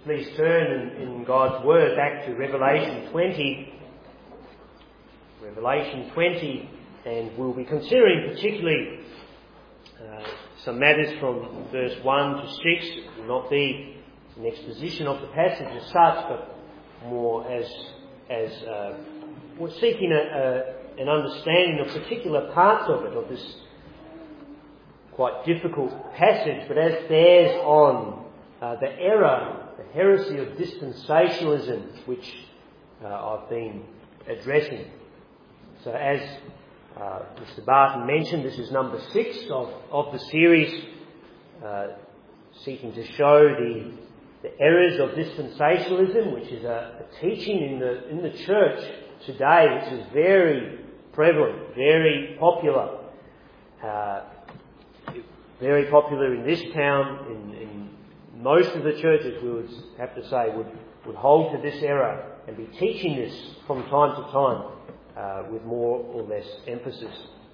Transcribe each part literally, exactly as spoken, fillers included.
please turn in, in God's Word back to Revelation twenty. Revelation twenty, and we'll be considering particularly uh, some matters from verse one to six. It will not be an exposition of the passage as such, but more as as uh, we're seeking a, a, an understanding of particular parts of it, of this quite difficult passage, but as bears on uh, the error, the heresy of dispensationalism, which uh, I've been addressing. So as uh, Mister Barton mentioned, this is number six of, of the series, uh, seeking to show the, the errors of dispensationalism, which is a, a teaching in the in the church today, which is very prevalent, very popular. Uh, very popular in this town, in, in most of the churches, we would have to say, would, would hold to this error and be teaching this from time to time uh, with more or less emphasis.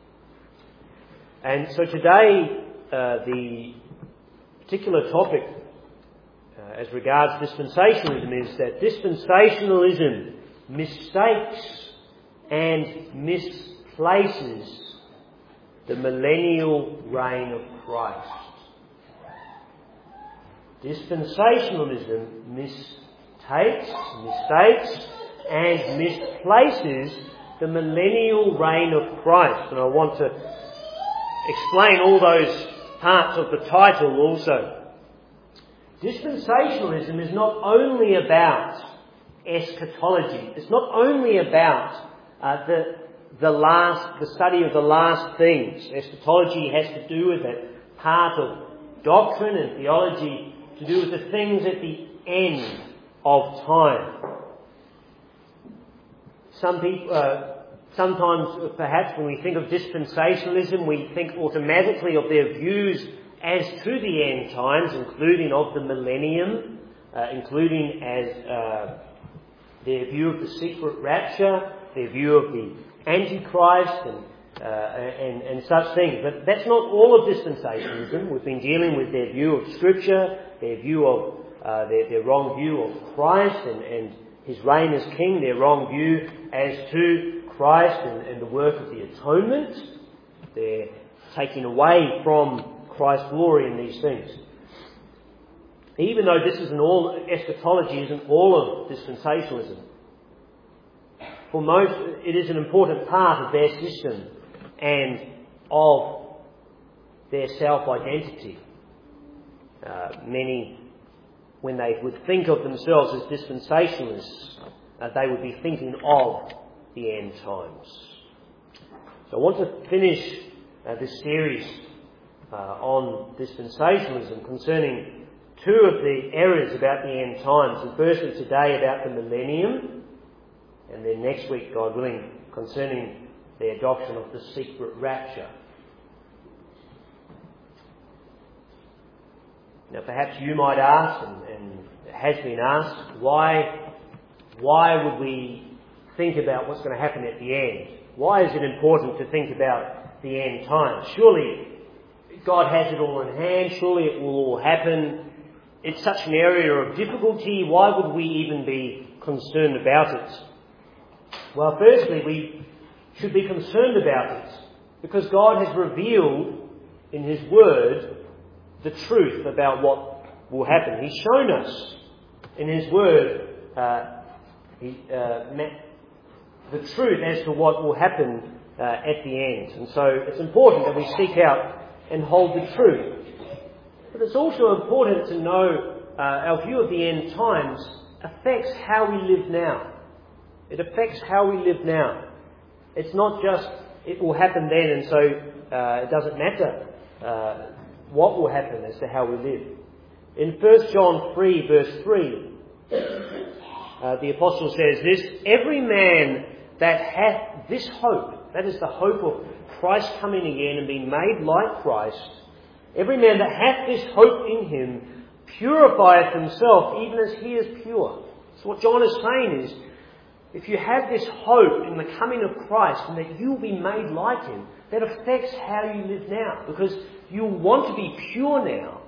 And so today, uh, the particular topic uh, as regards dispensationalism is that dispensationalism mistakes and misplaces the millennial reign of Christ. Dispensationalism mistakes, mistakes, and misplaces the millennial reign of Christ. And I want to explain all those parts of the title also. Dispensationalism is not only about eschatology. It's not only about uh, the the last, the study of the last things. Eschatology has to do with it. Part of doctrine and theology to do with the things at the end of time. Some people, uh, sometimes perhaps when we think of dispensationalism, we think automatically of their views as to the end times, including of the millennium, uh, including as uh, their view of the secret rapture, their view of the Antichrist and, uh, and and such things. But that's not all of dispensationalism. We've been dealing with their view of Scripture, their view of uh, their, their wrong view of Christ and, and His reign as King, their wrong view as to Christ and, and the work of the atonement. They're taking away from Christ's glory in these things. Even though this isn't all, eschatology isn't all of dispensationalism. For most, it is an important part of their system and of their self-identity. Uh, many, when they would think of themselves as dispensationalists, uh, they would be thinking of the end times. So I want to finish uh, this series uh, on dispensationalism concerning two of the errors about the end times. And firstly today about the millennium, and then next week, God willing, concerning their doctrine of the secret rapture. Now perhaps you might ask, and, and has been asked, why, why would we think about what's going to happen at the end? Why is it important to think about the end times? Surely God has it all in hand. Surely it will all happen. It's such an area of difficulty. Why would we even be concerned about it? Well, firstly, we should be concerned about it because God has revealed in His Word the truth about what will happen. He's shown us in His Word uh, he, uh, the truth as to what will happen uh, at the end. And so it's important that we seek out and hold the truth. But it's also important to know uh, our view of the end times affects how we live now. It affects how we live now. It's not just it will happen then and so uh, it doesn't matter uh, what will happen as to how we live. In First John three verse three, uh, the Apostle says this: every man that hath this hope, that is the hope of Christ coming again and being made like Christ, every man that hath this hope in Him purifieth himself even as He is pure. So what John is saying is, if you have this hope in the coming of Christ and that you will be made like Him, that affects how you live now. Because you want to be pure now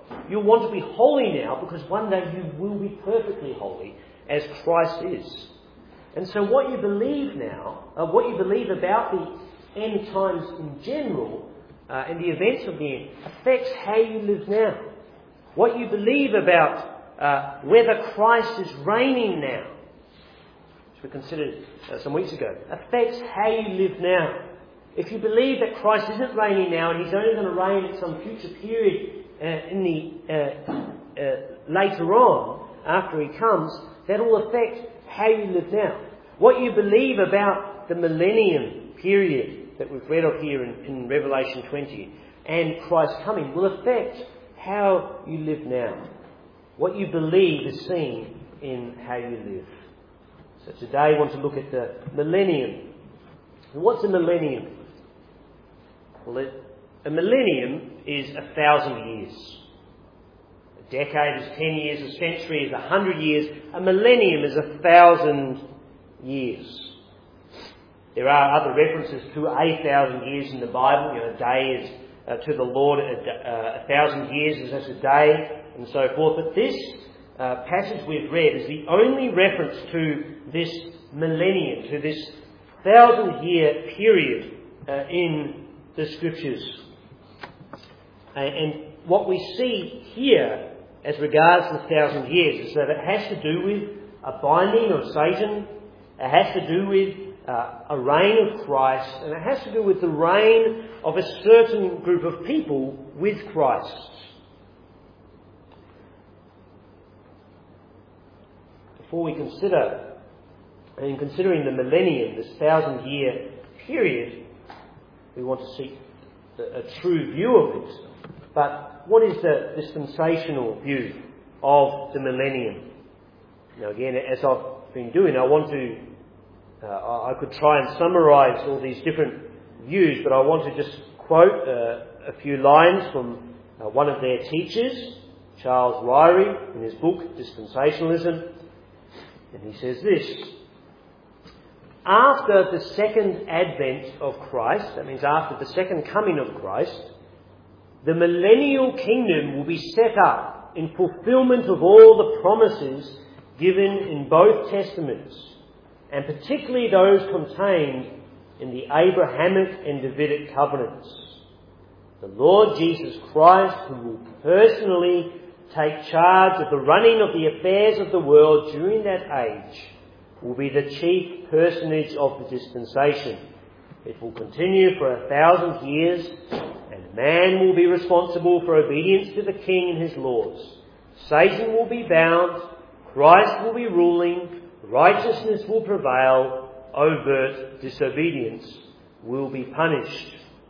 You'll want to be holy now because one day you will be perfectly holy as Christ is. And so what you believe now, uh, what you believe about the end times in general, uh, and the events of the end, affects how you live now. What you believe about uh, whether Christ is reigning now, which we considered uh, some weeks ago, affects how you live now. If you believe that Christ isn't reigning now and he's only going to reign at some future period uh, in the uh, uh, later on, after he comes, that will affect how you live now. What you believe about the millennium period that we've read of here in, in Revelation twenty and Christ's coming will affect how you live now. What you believe is seen in how you live. So today I want to look at the millennium. What's a millennium? Well, it, a millennium is a thousand years. A decade is ten years, a century is a hundred years. A millennium is a thousand years. There are other references to a thousand years in the Bible. You know, a day is uh, to the Lord, a, uh, a thousand years is as a day, and so forth. But this uh, passage we've read is the only reference to this millennium, to this thousand-year period uh, in the Scriptures. Uh, and what we see here as regards the thousand years is that it has to do with a binding of Satan. It has to do with uh, a reign of Christ, and it has to do with the reign of a certain group of people with Christ. Before we consider, in considering the millennium, this thousand-year period, we want to seek a true view of it. But what is the dispensational view of the millennium? Now again, as I've been doing, I want to, uh, I could try and summarise all these different views, but I want to just quote uh, a few lines from uh, one of their teachers, Charles Ryrie, in his book, Dispensationalism. And he says this: after the second advent of Christ, that means after the second coming of Christ, the millennial kingdom will be set up in fulfilment of all the promises given in both Testaments, and particularly those contained in the Abrahamic and Davidic covenants. The Lord Jesus Christ, who will personally take charge of the running of the affairs of the world during that age, will be the chief personage of the dispensation. It will continue for a thousand years, and man will be responsible for obedience to the king and his laws. Satan will be bound, Christ will be ruling, righteousness will prevail, overt disobedience will be punished.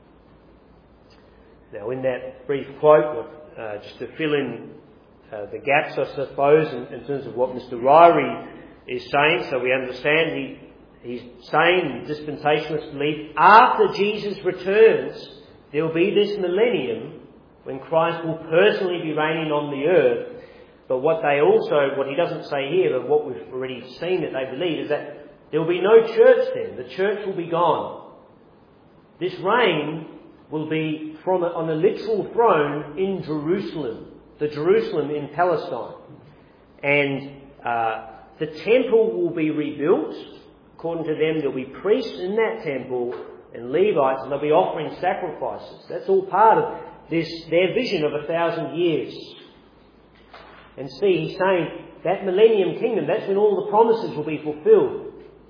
Now, in that brief quote, uh, just to fill in uh, the gaps, I suppose, in, in terms of what Mister Ryrie is saying, so we understand he, he's saying, dispensationalists believe, after Jesus returns, there will be this millennium when Christ will personally be reigning on the earth. But what they also, what he doesn't say here, but what we've already seen that they believe, is that there will be no church then. The church will be gone. This reign will be from a, on a literal throne in Jerusalem, the Jerusalem in Palestine. And uh, the temple will be rebuilt. According to them, there will be priests in that temple and Levites, and they'll be offering sacrifices. That's all part of this, their vision of a thousand years. And see, he's saying that millennium kingdom, that's when all the promises will be fulfilled.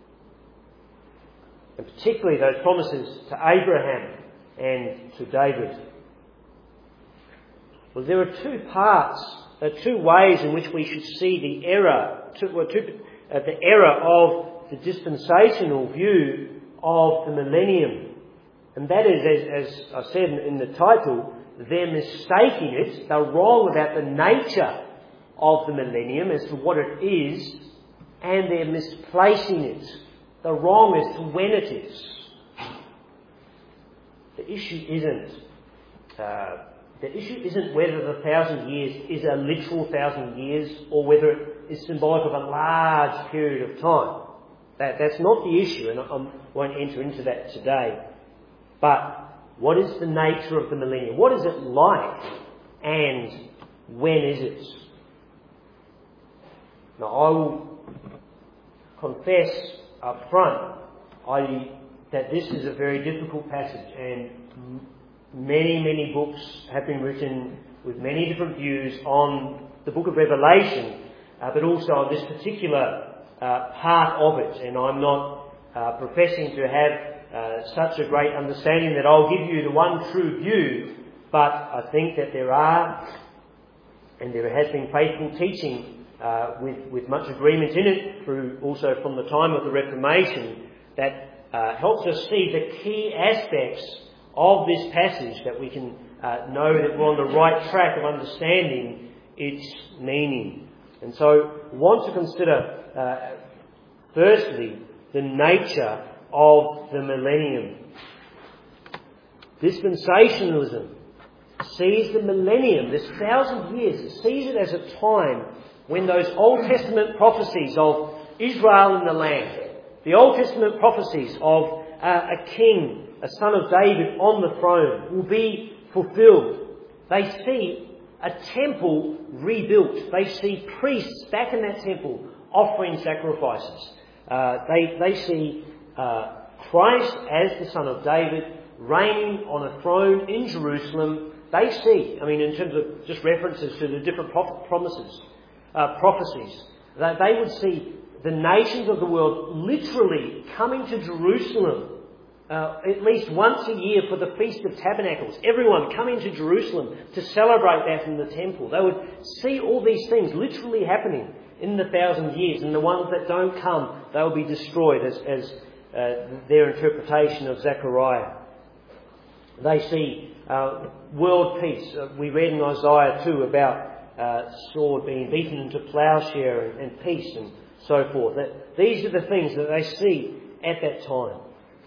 And particularly those promises to Abraham and to David. Well, there are two parts, uh, two ways in which we should see the error, two, well, two, uh, the error of the dispensational view of the millennium. And that is, as, as I said in, in the title, they're mistaking it, they're wrong about the nature of the millennium as to what it is, and they're misplacing it. They're wrong as to when it is. The issue isn't uh, the issue isn't whether the thousand years is a literal thousand years or whether it is symbolic of a large period of time. That that's not the issue, and I, I won't enter into that today. But what is the nature of the millennium? What is it like? And when is it? Now, I will confess up front I, that this is a very difficult passage, and many, many books have been written with many different views on the book of Revelation, uh, but also on this particular uh, part of it. And I'm not uh, professing to have uh, such a great understanding that I'll give you the one true view, but I think that there are, and there has been faithful teaching uh, with, with much agreement in it, through also from the time of the Reformation, that uh, helps us see the key aspects of this passage, that we can uh, know that we're on the right track of understanding its meaning. And so we want to consider, uh, firstly, the nature of the millennium. Dispensationalism sees the millennium, this thousand years, it sees it as a time when those Old Testament prophecies of Israel in the land, the Old Testament prophecies of uh, a king, a son of David on the throne, will be fulfilled. They see a temple rebuilt. They see priests back in that temple offering sacrifices. Uh, they, they see uh, Christ as the son of David reigning on a throne in Jerusalem. They see, I mean, in terms of just references to the different proph- promises, uh, prophecies, that they would see the nations of the world literally coming to Jerusalem uh, at least once a year for the Feast of Tabernacles. Everyone coming to Jerusalem to celebrate that in the temple. They would see all these things literally happening in the thousand years, and the ones that don't come, they'll be destroyed, as, as uh, their interpretation of Zechariah. They see uh, world peace. Uh, we read in Isaiah two about uh, sword being beaten into plowshare and, and peace and so forth. That these are the things that they see at that time.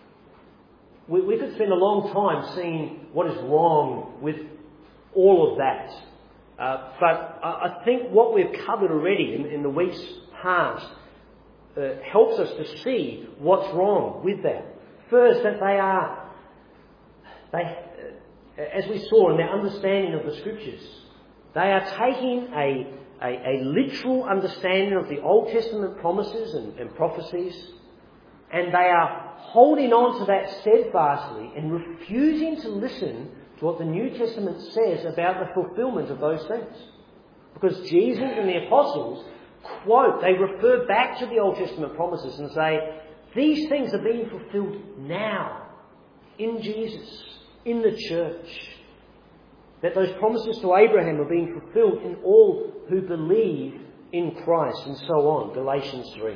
We, we could spend a long time seeing what is wrong with all of that. Uh, but I, I think what we've covered already in, in the weeks past uh, helps us to see what's wrong with that. First, that they are, they, uh, as we saw in their understanding of the Scriptures, they are taking a, a, a literal understanding of the Old Testament promises and, and prophecies, and they are holding on to that steadfastly and refusing to listen to what the New Testament says about the fulfillment of those things. Because Jesus and the apostles quote, they refer back to the Old Testament promises and say, these things are being fulfilled now, in Jesus, in the church. That those promises to Abraham are being fulfilled in all who believe in Christ, and so on, Galatians three.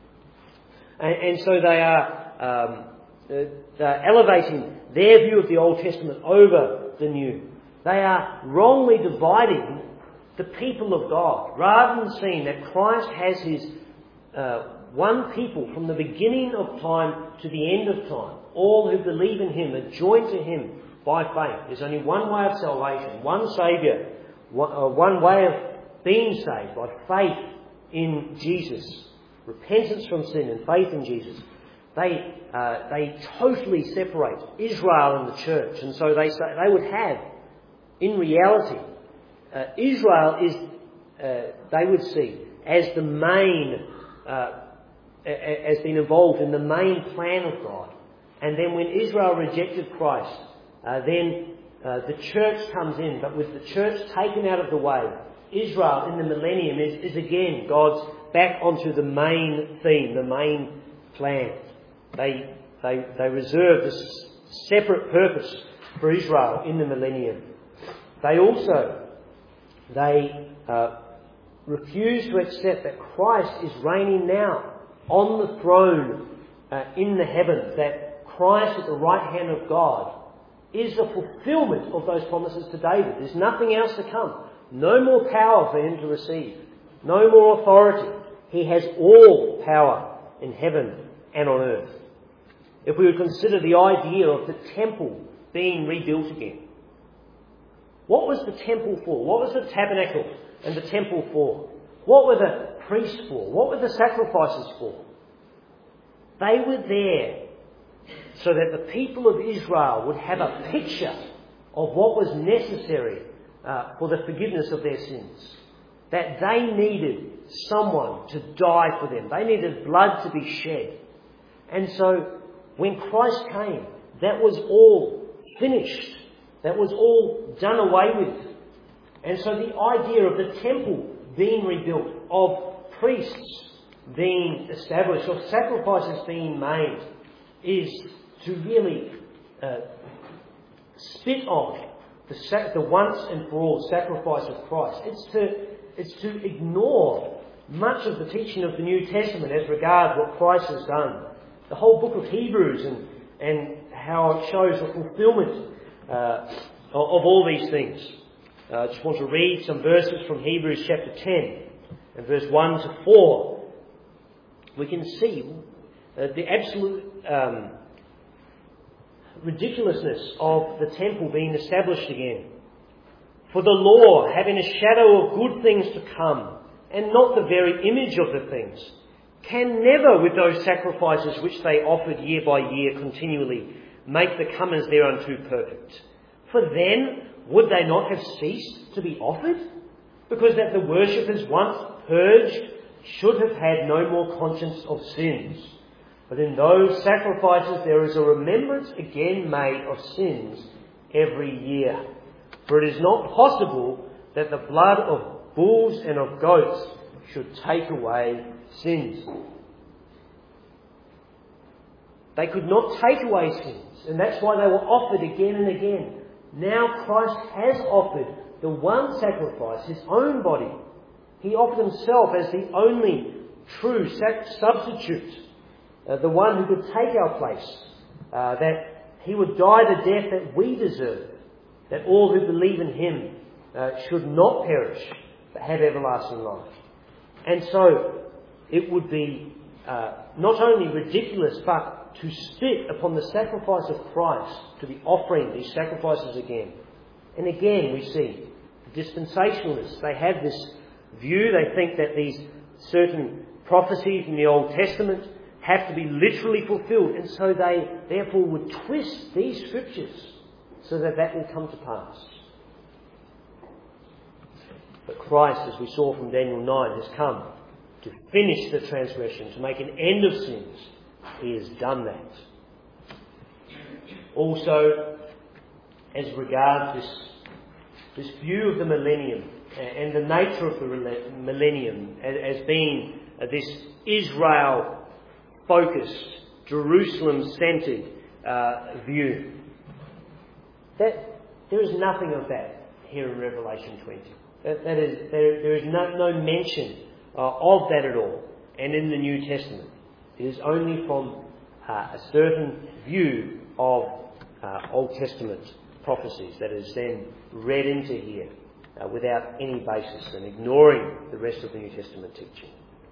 And, and so they are um, they're elevating their view of the Old Testament over the New. They are wrongly dividing the people of God, rather than seeing that Christ has his uh, one people from the beginning of time to the end of time. All who believe in him are joined to him by faith. There's only one way of salvation, one Saviour, one, uh, one way of being saved, by faith in Jesus. Repentance from sin and faith in Jesus. They uh, they totally separate Israel and the church, and so they say they would have, in reality, uh, Israel is uh, they would see as the main uh, as being involved in the main plan of God, and then when Israel rejected Christ, uh, then uh, the church comes in, but with the church taken out of the way, Israel in the millennium is, is again God's back onto the main theme, the main plan. They, they, they reserve this separate purpose for Israel in the millennium. They also, they uh, refuse to accept that Christ is reigning now on the throne uh, in the heavens, that Christ at the right hand of God is the fulfillment of those promises to David. There's nothing else to come. No more power for him to receive. No more authority. He has all power in heaven and on earth. If we would consider the idea of the temple being rebuilt again. What was the temple for? What was the tabernacle and the temple for? What were the priests for? What were the sacrifices for? They were there so that the people of Israel would have a picture of what was necessary uh, for the forgiveness of their sins. That they needed someone to die for them. They needed blood to be shed. And so when Christ came, that was all finished. That was all done away with. And so the idea of the temple being rebuilt, of priests being established, of sacrifices being made, is to really uh, spit on the, sac- the once and for all sacrifice of Christ. It's to, it's to ignore much of the teaching of the New Testament as regards what Christ has done. The whole book of Hebrews and, and how it shows the fulfilment uh, of, of all these things. I uh, just want to read some verses from Hebrews chapter ten and verse one to four. We can see uh, the absolute um, ridiculousness of the temple being established again. For the law, having a shadow of good things to come, and not the very image of the things, can never, with those sacrifices which they offered year by year continually, make the comers thereunto perfect. For then, would they not have ceased to be offered? Because that the worshippers once purged should have had no more conscience of sins. But in those sacrifices there is a remembrance again made of sins every year. For it is not possible that the blood of bulls and of goats should take away sins. They could not take away sins, and that's why they were offered again and again. Now Christ has offered the one sacrifice, his own body. He offered himself as the only true substitute, uh, the one who could take our place, uh, that he would die the death that we deserve, that all who believe in him uh, should not perish, but have everlasting life. And so it would be uh, not only ridiculous, but to spit upon the sacrifice of Christ, to be offering these sacrifices again. And again we see the dispensationalists, they have this view, they think that these certain prophecies in the Old Testament have to be literally fulfilled, and so they therefore would twist these scriptures so that that will come to pass. But Christ, as we saw from Daniel nine, has come to finish the transgression, to make an end of sins. He has done that. Also, as regards this, this view of the millennium and the nature of the millennium as being this Israel-focused, Jerusalem-centred uh, view, that there is nothing of that here in Revelation twenty. That, that is, there, there is no, no mention uh, of that at all. And in the New Testament, it is only from uh, a certain view of uh, Old Testament prophecies that is then read into here uh, without any basis and ignoring the rest of the New Testament teaching.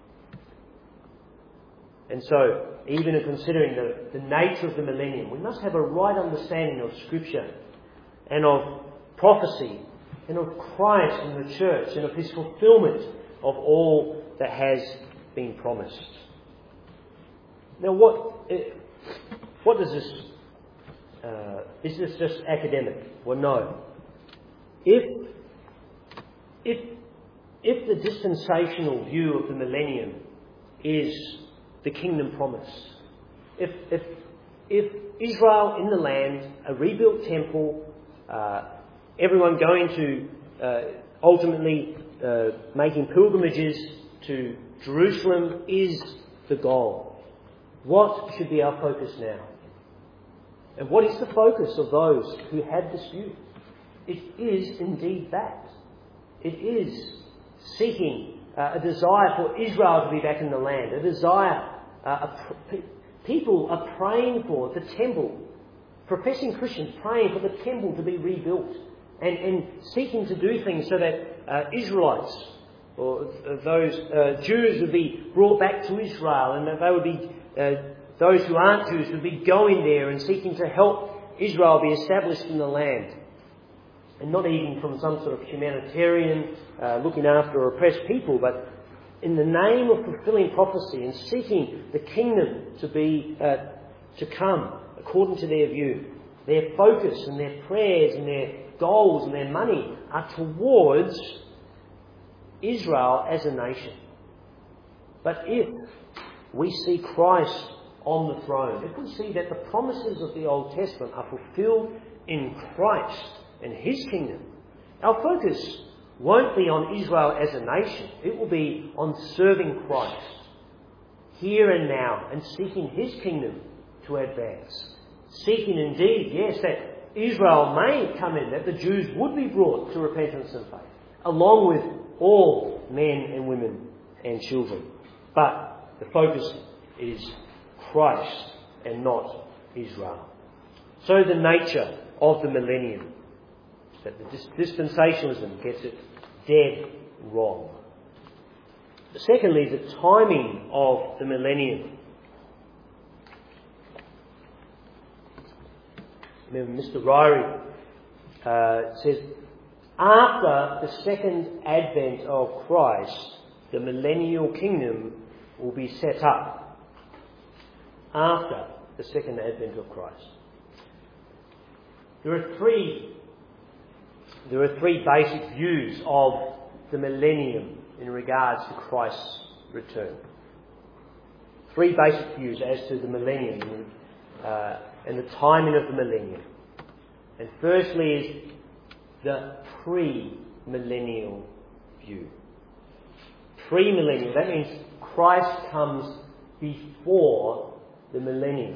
And so, even in considering the, the nature of the millennium, we must have a right understanding of Scripture and of prophecy and of Christ and the church and of his fulfilment of all that has been promised. Now, what what does this? Uh, is this just academic? Well, no. If if if the dispensational view of the millennium is the kingdom promise, if if if Israel in the land, a rebuilt temple, uh, everyone going to uh, ultimately uh, making pilgrimages to Jerusalem is the goal, what should be our focus now? And what is the focus of those who have this view? It is indeed that. It is seeking uh, a desire for Israel to be back in the land, a desire, uh, a pr- people are praying for the temple, professing Christians praying for the temple to be rebuilt and, and seeking to do things so that uh, Israelites or uh, those uh, Jews would be brought back to Israel, and that they would be uh, those who aren't Jews would be going there and seeking to help Israel be established in the land. And not even from some sort of humanitarian uh, looking after oppressed people, but in the name of fulfilling prophecy and seeking the kingdom to be uh, to come according to their view. Their focus and their prayers and their goals and their money are towards Israel as a nation. But if we see Christ on the throne, if we see that the promises of the Old Testament are fulfilled in Christ and His kingdom, our focus won't be on Israel as a nation. It will be on serving Christ here and now and seeking His kingdom to advance. Seeking indeed, yes, that Israel may come in, that the Jews would be brought to repentance and faith, along with all men and women and children. But the focus is Christ and not Israel. So the nature of the millennium, that the dispensationalism gets it dead wrong. Secondly, the timing of the millennium. Remember, Mister Ryrie uh, says, after the second advent of Christ, the millennial kingdom will be set up. After the second advent of Christ. There are three, there are three basic views of the millennium in regards to Christ's return. Three basic views as to the millennium uh, and the timing of the millennium. And firstly is the pre-millennial view. Pre-millennial, that means Christ comes before the millennium.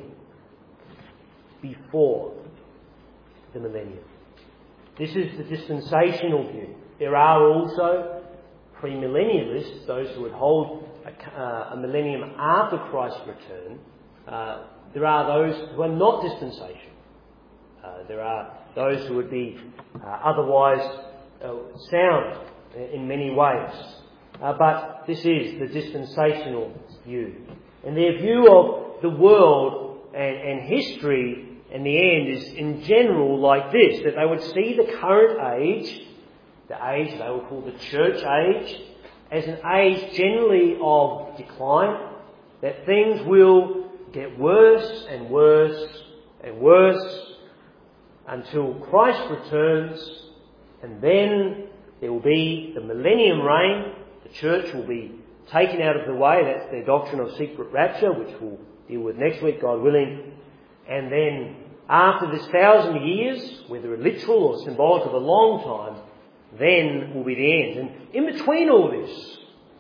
Before the millennium. This is the dispensational view. There are also premillennialists, those who would hold a, uh, a millennium after Christ's return. Uh, there are those who are not dispensational. Uh, there are those who would be uh, otherwise uh, sound in many ways. Uh, but this is the dispensational view. And their view of the world and, and history and the end is in general like this, that they would see the current age, the age they would call the church age, as an age generally of decline, that things will get worse and worse and worse until Christ returns, and then there will be the millennium reign. The church will be taken out of the way. That's their doctrine of secret rapture, which we'll deal with next week, God willing. And then after this thousand years, whether literal or symbolic of a long time, then will be the end. And in between all this,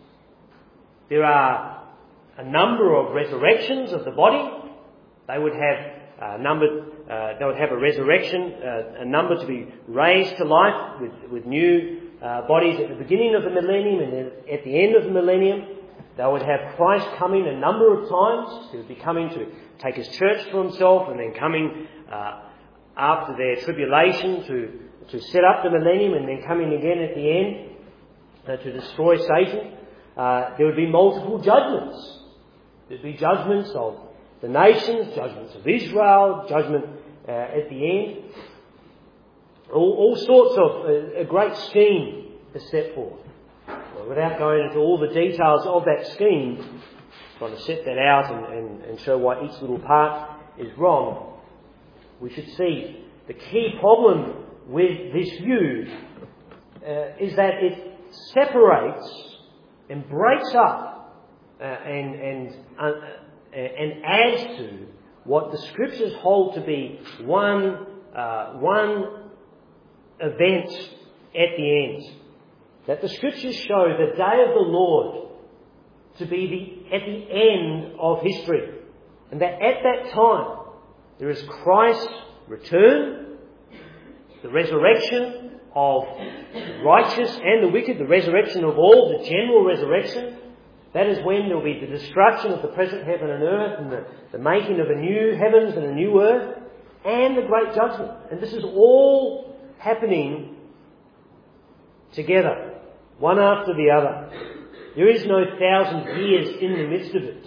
there are a number of resurrections of the body. They would have a number, uh, they would have a resurrection, uh, a number to be raised to life with, with new uh, bodies at the beginning of the millennium and then at the end of the millennium. They would have Christ coming a number of times. He would be coming to take His church to Himself, and then coming uh, after their tribulation to, to set up the millennium, and then coming again at the end uh, to destroy Satan. Uh, there would be multiple judgments. There would be judgments of the nations, judgments of Israel, judgment uh, at the end. All, all sorts of uh, a great scheme is set forth. Well, without going into all the details of that scheme, trying to set that out and, and, and show why each little part is wrong, we should see the key problem with this view uh, is that it separates and breaks up uh, and and uh, and adds to what the Scriptures hold to be one uh, one event at the end. That the Scriptures show the day of the Lord to be the at the end of history, and that at that time there is Christ's return, the resurrection of the righteous and the wicked, the resurrection of all, the general resurrection. That is when there will be the destruction of the present heaven and earth, and the, the making of a new heavens and a new earth, and the great judgment. And this is all happening together, one after the other. There is no thousand years in the midst of it.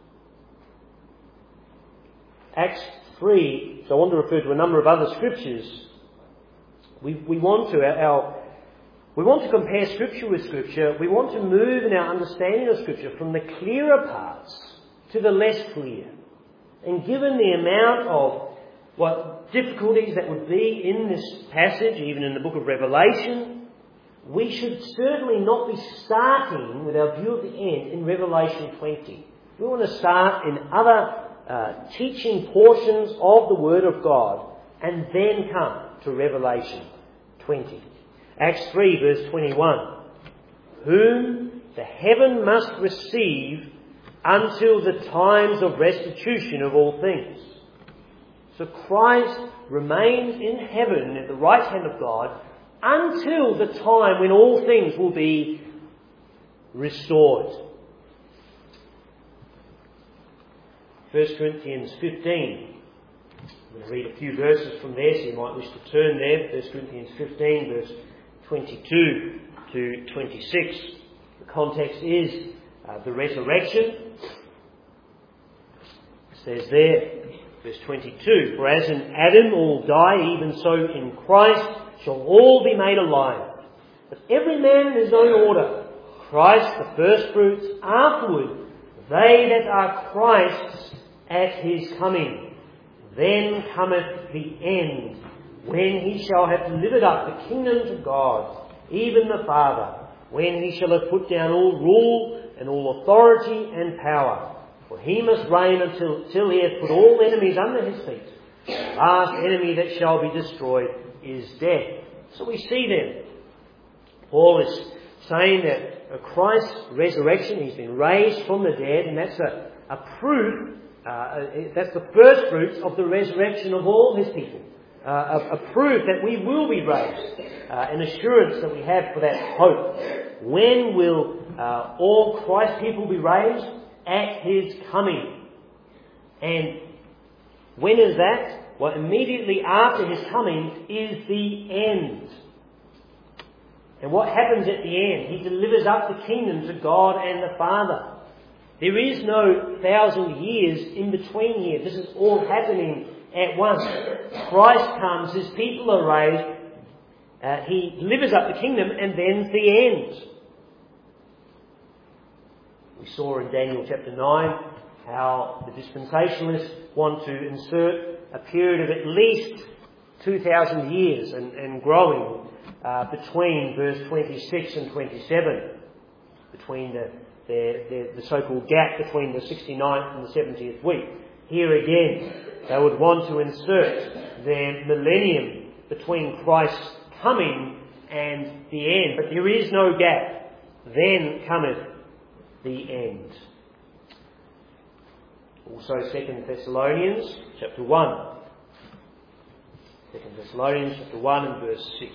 Acts three, so I want to refer to a number of other scriptures. We, we want to, our, we want to compare Scripture with Scripture. We want to move in our understanding of Scripture from the clearer parts to the less clear. And given the amount of what difficulties that would be in this passage, even in the book of Revelation, we should certainly not be starting with our view of the end in Revelation twenty. We want to start in other uh, teaching portions of the Word of God and then come to Revelation twenty. Acts three verse twenty-one. Whom the heaven must receive until the times of restitution of all things. So Christ remains in heaven at the right hand of God until the time when all things will be restored. First Corinthians fifteen. I'm going to read a few verses from there, so you might wish to turn there. First Corinthians fifteen, verse twenty-two to twenty-six. The context is uh, the resurrection. It says there, verse twenty-two, for as in Adam all die, even so in Christ shall all be made alive. But every man in his own order. Christ the firstfruits, afterward they that are Christ's at his coming. Then cometh the end, when he shall have delivered up the kingdom to God, even the Father, when he shall have put down all rule and all authority and power. For he must reign until till he hath put all enemies under his feet. The last enemy that shall be destroyed is death. So we see then, Paul is saying that Christ's resurrection, he's been raised from the dead, and that's a, a proof, uh, that's the first fruits of the resurrection of all his people. Uh, a, a proof that we will be raised, uh, an assurance that we have for that hope. When will uh, all Christ's people be raised? At his coming. And when is that? Well, immediately after his coming is the end. And what happens at the end? He delivers up the kingdom to God and the Father. There is no thousand years in between here. This is all happening at once. Christ comes, his people are raised, uh, he delivers up the kingdom, and then's the end. We saw in Daniel chapter nine how the dispensationalists want to insert a period of at least two thousand years and, and growing uh, between verse twenty-six and twenty-seven, between the, the, the, the so-called gap between the sixty-ninth and the seventieth week. Here again, they would want to insert their millennium between Christ's coming and the end. But there is no gap. Then cometh the end. Also Second Thessalonians chapter one. Second Thessalonians chapter one and verse six.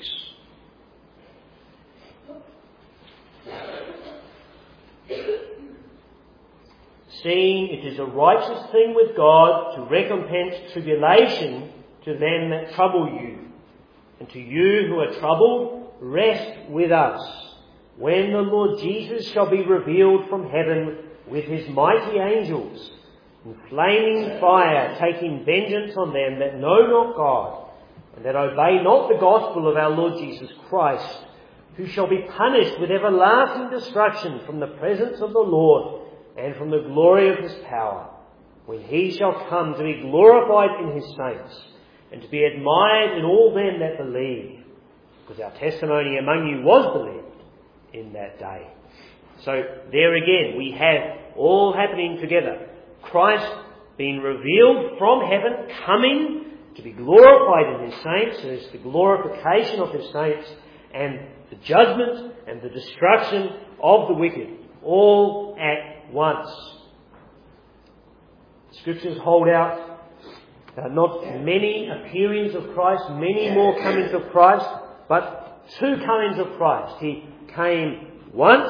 Seeing it is a righteous thing with God to recompense tribulation to them that trouble you, and to you who are troubled, rest with us, when the Lord Jesus shall be revealed from heaven with his mighty angels, in flaming fire, taking vengeance on them that know not God, and that obey not the gospel of our Lord Jesus Christ, who shall be punished with everlasting destruction from the presence of the Lord and from the glory of his power, when he shall come to be glorified in his saints, and to be admired in all them that believe, because our testimony among you was believed in that day. So there again, we have all happening together. Christ being revealed from heaven, coming to be glorified in his saints. There's the glorification of his saints, and the judgment and the destruction of the wicked, all at once. Scriptures hold out uh, not many appearings of Christ, many more comings of Christ, but two comings of Christ. He came once,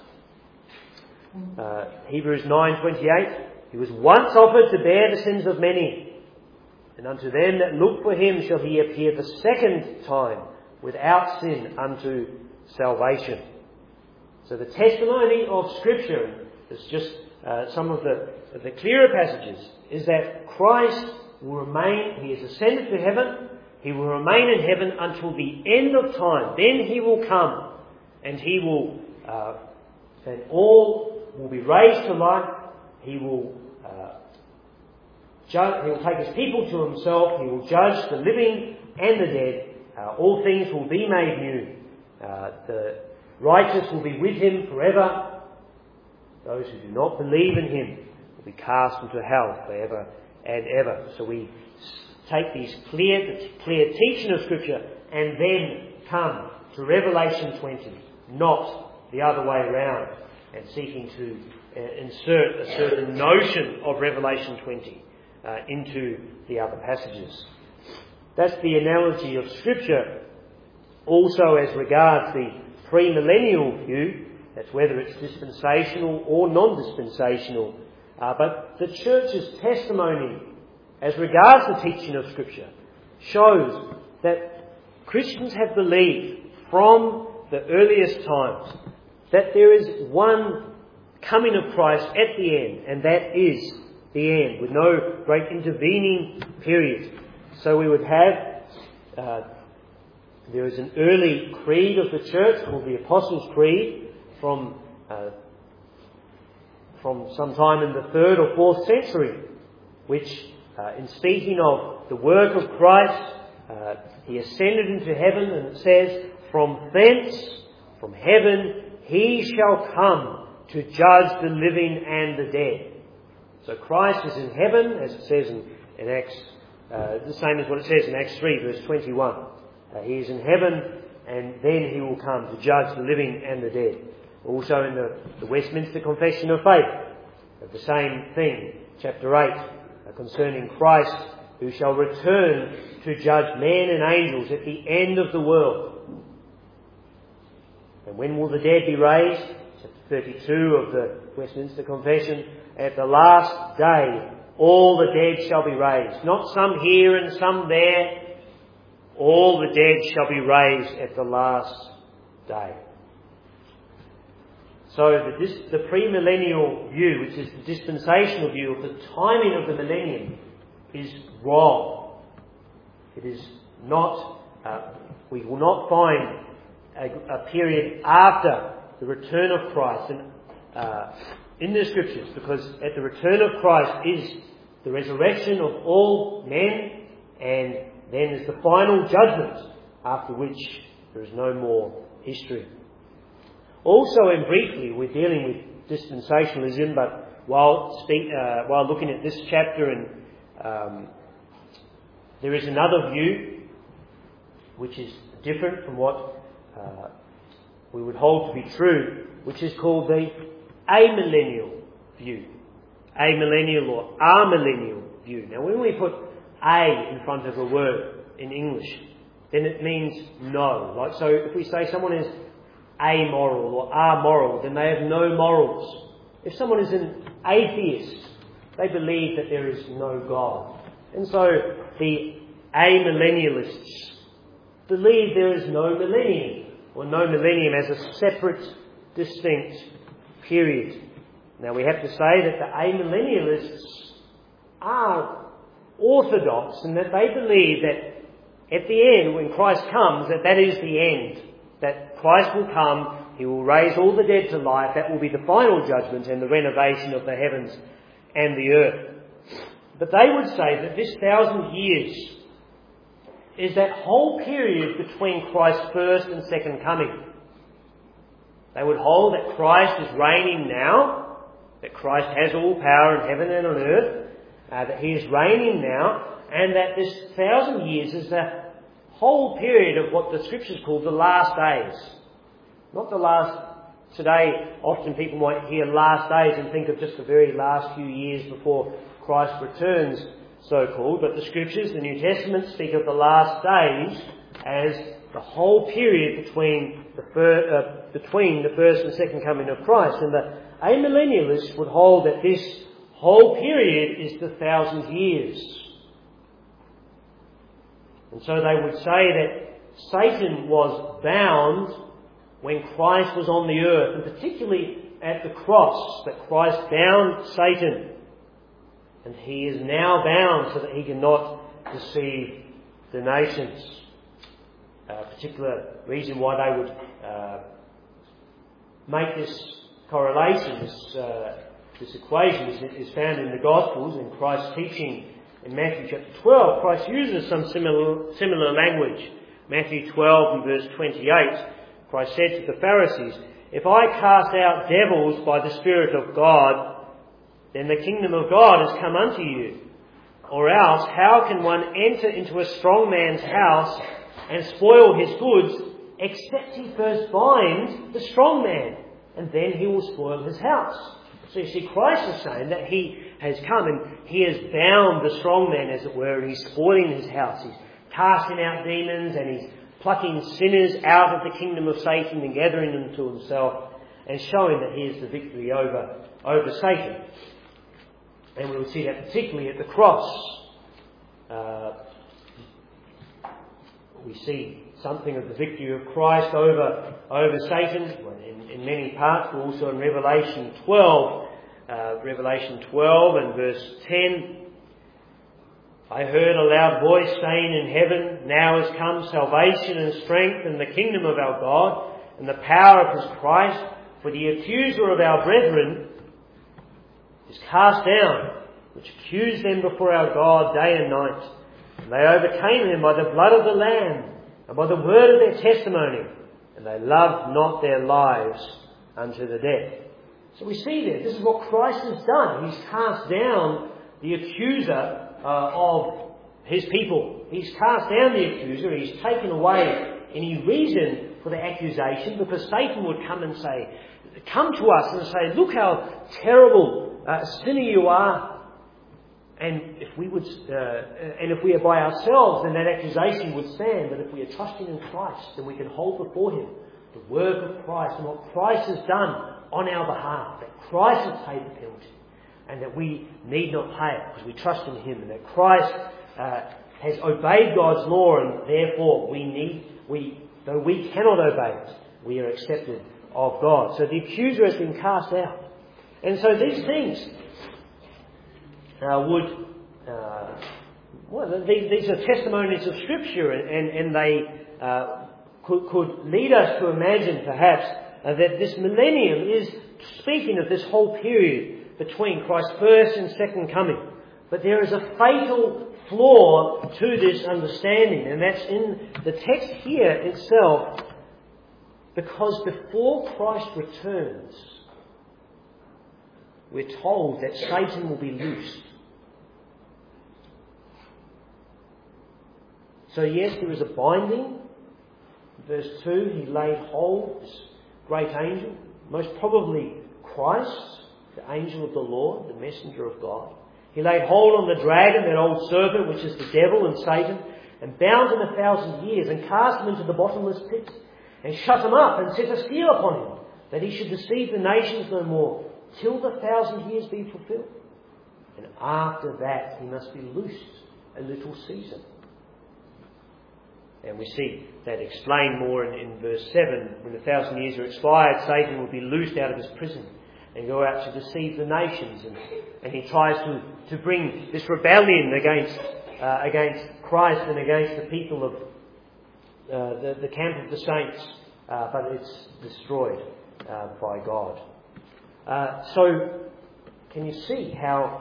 uh, Hebrews nine twenty-eight, he was once offered to bear the sins of many, and unto them that look for him shall he appear the second time without sin unto salvation. So the testimony of Scripture, it's just uh, some of the, the clearer passages, is that Christ will remain, he has ascended to heaven, he will remain in heaven until the end of time. Then he will come, and he will, uh, and all will be raised to life. He will uh, ju- he will take his people to himself. He will judge the living and the dead. Uh, all things will be made new. Uh, the righteous will be with him forever. Those who do not believe in him will be cast into hell forever and ever. So we take these clear, the clear teaching of Scripture and then come to Revelation twenty, not the other way around, and seeking to uh, insert a certain notion of Revelation twenty uh, into the other passages. That's the analogy of Scripture. Also, as regards the premillennial view, that's whether it's dispensational or non-dispensational. Uh, but the Church's testimony as regards the teaching of Scripture shows that Christians have believed from the earliest times that there is one coming of Christ at the end, and that is the end, with no great intervening period. So we would have, uh, there is an early creed of the Church called the Apostles' Creed, from uh, from sometime in the third or fourth century, which, uh, in speaking of the work of Christ, uh, he ascended into heaven, and it says, "From thence, from heaven, he shall come to judge the living and the dead." So Christ is in heaven, as it says in, in Acts, uh, the same as what it says in Acts three, verse twenty-one. Uh, he is in heaven, and then he will come to judge the living and the dead. Also in the, the Westminster Confession of Faith, the same thing, chapter eight, uh, concerning Christ, who shall return to judge men and angels at the end of the world. And when will the dead be raised? Chapter thirty-two of the Westminster Confession. At the last day, all the dead shall be raised. Not some here and some there. All the dead shall be raised at the last day. So the, dis, the premillennial view, which is the dispensational view of the timing of the millennium, is wrong. It is not, uh, we will not find a, a period after the return of Christ and, uh, in the Scriptures, because at the return of Christ is the resurrection of all men, and then is the final judgment, after which there is no more history. Also, and briefly, we're dealing with dispensationalism, but while speak, uh, while looking at this chapter, and um, there is another view which is different from what uh, we would hold to be true, which is called the amillennial view. Amillennial or amillennial view. Now, when we put a in front of a word in English, then it means no. Like, so if we say someone is amoral or amoral, then they have no morals. If someone is an atheist, they believe that there is no God. And so the amillennialists believe there is no millennium, or no millennium as a separate, distinct period. Now we have to say that the amillennialists are orthodox, and that they believe that at the end, when Christ comes, that that is the end. That Christ will come, he will raise all the dead to life, that will be the final judgment and the renovation of the heavens and the earth. But they would say that this thousand years is that whole period between Christ's first and second coming. They would hold that Christ is reigning now, that Christ has all power in heaven and on earth, uh, that he is reigning now, and that this thousand years is the whole period of what the Scriptures call the last days. Not the last, today often people might hear last days and think of just the very last few years before Christ returns, so-called, but the Scriptures, the New Testament, speak of the last days as the whole period between the, fir- uh, between the first and second coming of Christ. And the amillennialists would hold that this whole period is the thousand years. And so they would say that Satan was bound when Christ was on the earth, and particularly at the cross, that Christ bound Satan. And he is now bound so that he cannot deceive the nations. A particular reason why they would uh, make this correlation, this, uh, this equation, is, is found in the Gospels, in Christ's teaching in Matthew chapter twelve, Christ uses some similar, similar language. Matthew twelve and verse twenty-eight, Christ said to the Pharisees, "If I cast out devils by the Spirit of God, then the kingdom of God has come unto you. Or else, how can one enter into a strong man's house and spoil his goods, except he first bind the strong man, and then he will spoil his house?" So you see, Christ is saying that he has come and he has bound the strong man, as it were, and he's spoiling his house. He's casting out demons and he's plucking sinners out of the kingdom of Satan and gathering them to himself and showing that he has the victory over, over Satan. And we will see that particularly at the cross. Uh, we see something of the victory of Christ over, over Satan well, in, in many parts, but also in Revelation twelve. Uh, Revelation twelve and verse ten. "I heard a loud voice saying in heaven, Now is come salvation and strength and the kingdom of our God and the power of his Christ, for the accuser of our brethren is cast down, which accused them before our God day and night. And they overcame them by the blood of the Lamb and by the word of their testimony, and they loved not their lives unto the death." So we see there, this is what Christ has done. He's cast down the accuser uh, of his people. He's cast down the accuser. He's taken away any reason for the accusation, because Satan would come and say, come to us and say, "Look how terrible uh, sinner you are." And if we would, uh, and if we are by ourselves, then that accusation would stand. But if we are trusting in Christ, then we can hold before him the work of Christ and what Christ has done on our behalf. That Christ has paid the penalty, and that we need not pay it because we trust in him, and that Christ uh, has obeyed God's law, and therefore we need, we though we cannot obey it, we are accepted of God. So the accuser has been cast out, and so these things uh, would. Uh, well, these, these are testimonies of Scripture, and, and, and they uh, could, could lead us to imagine, perhaps, uh, that this millennium is speaking of this whole period between Christ's first and second coming. But there is a fatal flaw to this understanding, and that's in the text here itself, because before Christ returns, we're told that Satan will be loosed. So yes, there is a binding. Verse two, he laid hold, this great angel, most probably Christ, the angel of the Lord, the messenger of God. He laid hold on the dragon, that old serpent, which is the devil and Satan, and bound him a thousand years, and cast him into the bottomless pit, and shut him up, and set a seal upon him, that he should deceive the nations no more, till the thousand years be fulfilled. And after that he must be loosed a little season. And we see that explained more in, in verse seven. When the thousand years are expired, Satan will be loosed out of his prison and go out to deceive the nations. And, and he tries to, to bring this rebellion against uh, against Christ and against the people of uh, the, the camp of the saints. Uh, but it's destroyed uh, by God. Uh, so, can you see how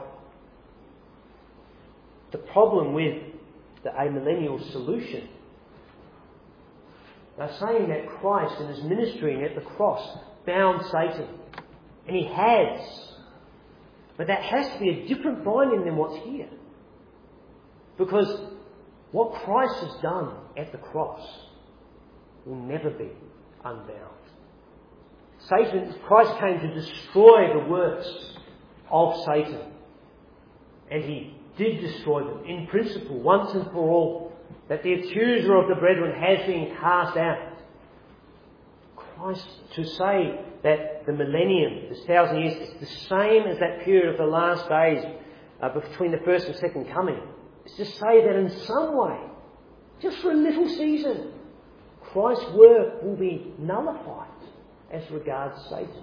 the problem with the amillennial solution, they're saying that Christ in his ministry at the cross bound Satan. And he has. But that has to be a different binding than what's here. Because what Christ has done at the cross will never be unbound. Satan, Christ came to destroy the works of Satan. And he did destroy them in principle, once and for all. That the accuser of the brethren has been cast out. Christ, to say that the millennium, this thousand years, is the same as that period of the last days uh, between the first and second coming, is to say that in some way, just for a little season, Christ's work will be nullified as regards Satan.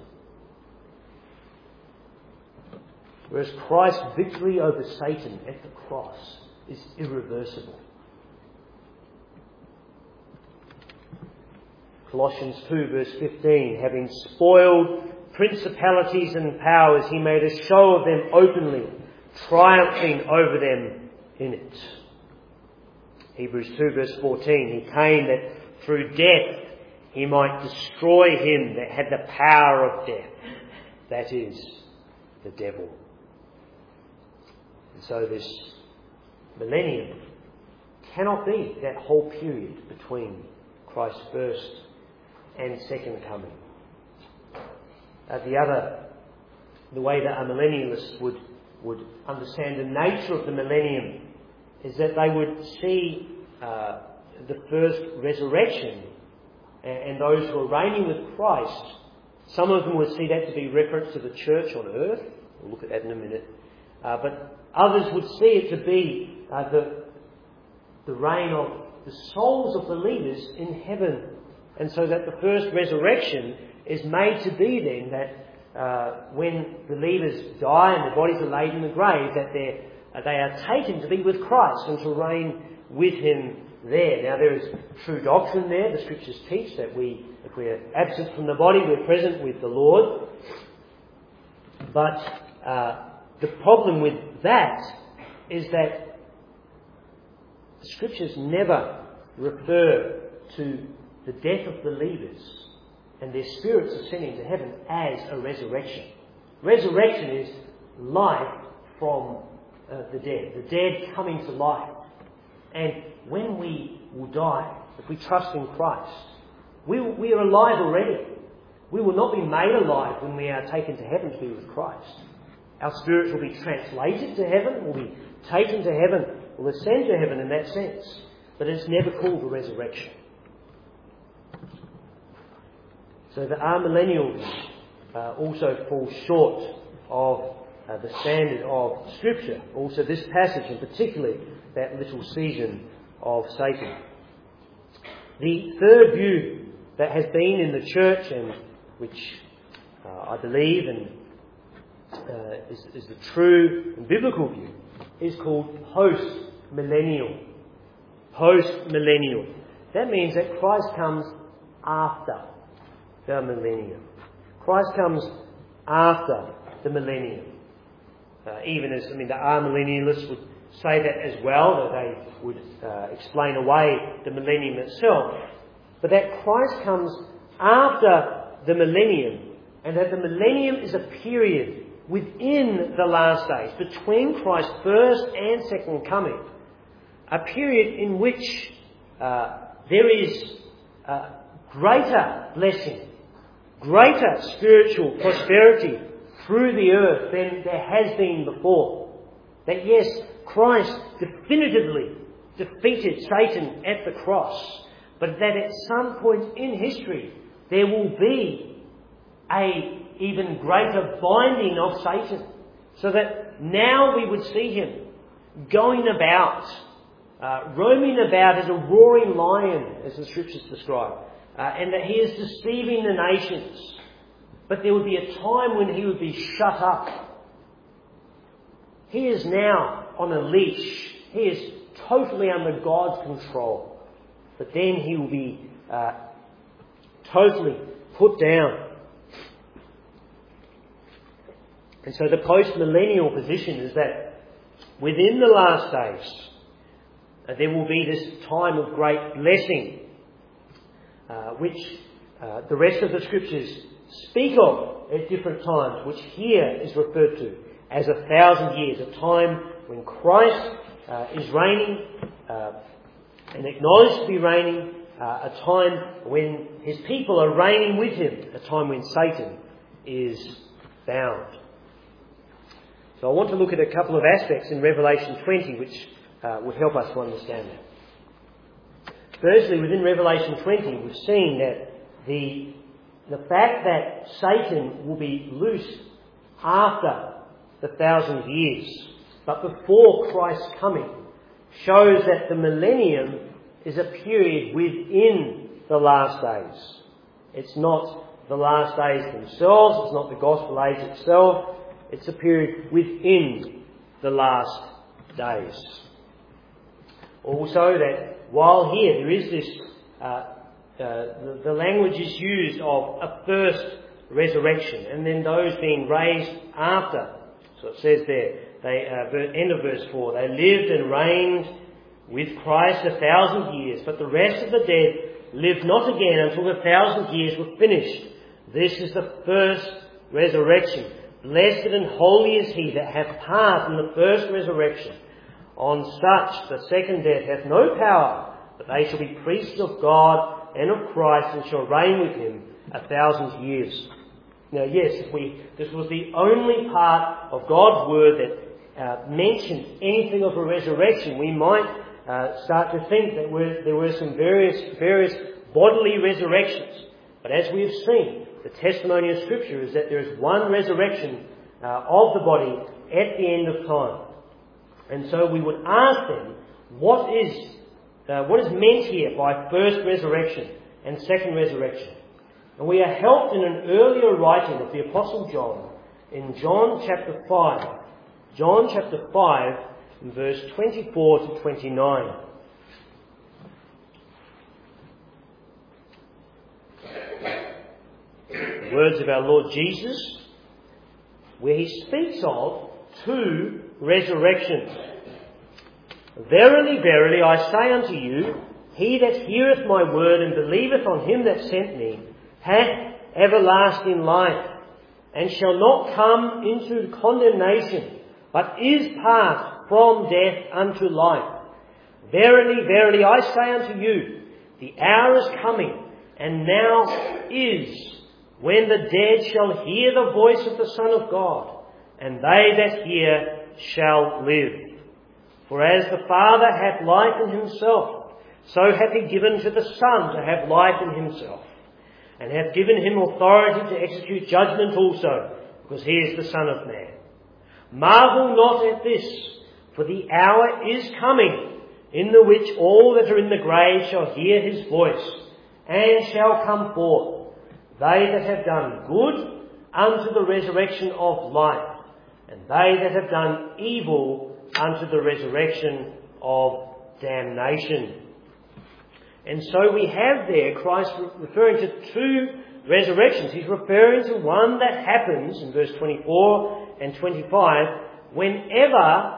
Whereas Christ's victory over Satan at the cross is irreversible. Colossians two verse fifteen, having spoiled principalities and powers, he made a show of them openly, triumphing over them in it. Hebrews two verse fourteen, he came that through death he might destroy him that had the power of death, that is, the devil. And so this millennium cannot be that whole period between Christ's first and second coming. Uh, the other, the way that a millennialist would, would understand the nature of the millennium is that they would see uh, the first resurrection and, and those who are reigning with Christ. Some of them would see that to be reference to the church on earth. We'll look at that in a minute. Uh, but others would see it to be uh, the, the reign of the souls of believers in heaven. And so that the first resurrection is made to be then that uh, when believers die and their bodies are laid in the grave, that they're, uh, they are taken to be with Christ and to reign with him there. Now there is true doctrine there. The scriptures teach that we, if we are absent from the body, we're present with the Lord. But uh, the problem with that is that the scriptures never refer to the death of believers and their spirits ascending to heaven as a resurrection. Resurrection is life from uh, the dead, the dead coming to life. And when we will die, if we trust in Christ, we, we are alive already. We will not be made alive when we are taken to heaven to be with Christ. Our spirits will be translated to heaven, will be taken to heaven, will ascend to heaven in that sense. But it's never called a resurrection. So the amillennials uh, also fall short of uh, the standard of Scripture. Also this passage, and particularly that little season of Satan. The third view that has been in the church, and which uh, I believe and uh, is, is the true and biblical view, is called post-millennial. Post-millennial. That means that Christ comes after the millennium. Christ comes after the millennium. Uh, even as, I mean, the amillennialists would say that as well, that they would uh, explain away the millennium itself. But that Christ comes after the millennium, and that the millennium is a period within the last days, between Christ's first and second coming. A period in which uh, there is uh, greater blessing, greater spiritual prosperity through the earth than there has been before. That yes, Christ definitively defeated Satan at the cross, but that at some point in history there will be a even greater binding of Satan, so that now we would see him going about, uh, roaming about as a roaring lion, as the scriptures describe, uh, and that he is deceiving the nations. But there would be a time when he would be shut up. He is now on a leash. He is totally under God's control. But then he will be uh, totally put down. And so the post-millennial position is that within the last days, uh, there will be this time of great blessing, uh, which uh, the rest of the scriptures speak of at different times, which here is referred to as a thousand years, a time when Christ uh, is reigning uh, and acknowledged to be reigning, uh, a time when his people are reigning with him, a time when Satan is bound. So I want to look at a couple of aspects in Revelation twenty which uh, would help us to understand that. Firstly, within Revelation twenty, we've seen that the the fact that Satan will be loosed after the thousand years, but before Christ's coming, shows that the millennium is a period within the last days. It's not the last days themselves, it's not the gospel age itself, it's a period within the last days. Also, that while here there is this, uh, uh, the, the language is used of a first resurrection, and then those being raised after. So it says there, they, uh, end of verse four, they lived and reigned with Christ a thousand years, but the rest of the dead lived not again until the thousand years were finished. This is the first resurrection. Blessed and holy is he that hath part in the first resurrection. On such the second death hath no power, but they shall be priests of God and of Christ, and shall reign with him a thousand years. Now, yes, if we this was the only part of God's word that uh, mentioned anything of a resurrection, we might uh, start to think that we're, there were some various various bodily resurrections. But as we have seen, the testimony of Scripture is that there is one resurrection uh, of the body at the end of time. And so we would ask them, what is uh, what is meant here by first resurrection and second resurrection? And we are helped in an earlier writing of the Apostle John in John chapter five. John chapter five, verse twenty-four to twenty-nine. The words of our Lord Jesus, where he speaks of two resurrections. Verily, verily, I say unto you, he that heareth my word and believeth on him that sent me hath everlasting life, and shall not come into condemnation, but is passed from death unto life. Verily, verily, I say unto you, the hour is coming, and now is, when the dead shall hear the voice of the Son of God, and they that hear shall live. For as the Father hath life in himself, so hath he given to the Son to have life in himself, and hath given him authority to execute judgment also, because he is the Son of Man. Marvel not at this, for the hour is coming, in the which all that are in the grave shall hear his voice, and shall come forth, they that have done good unto the resurrection of life, and they that have done evil unto the resurrection of damnation. And so we have there Christ referring to two resurrections. He's referring to one that happens in verse twenty-four and twenty-five whenever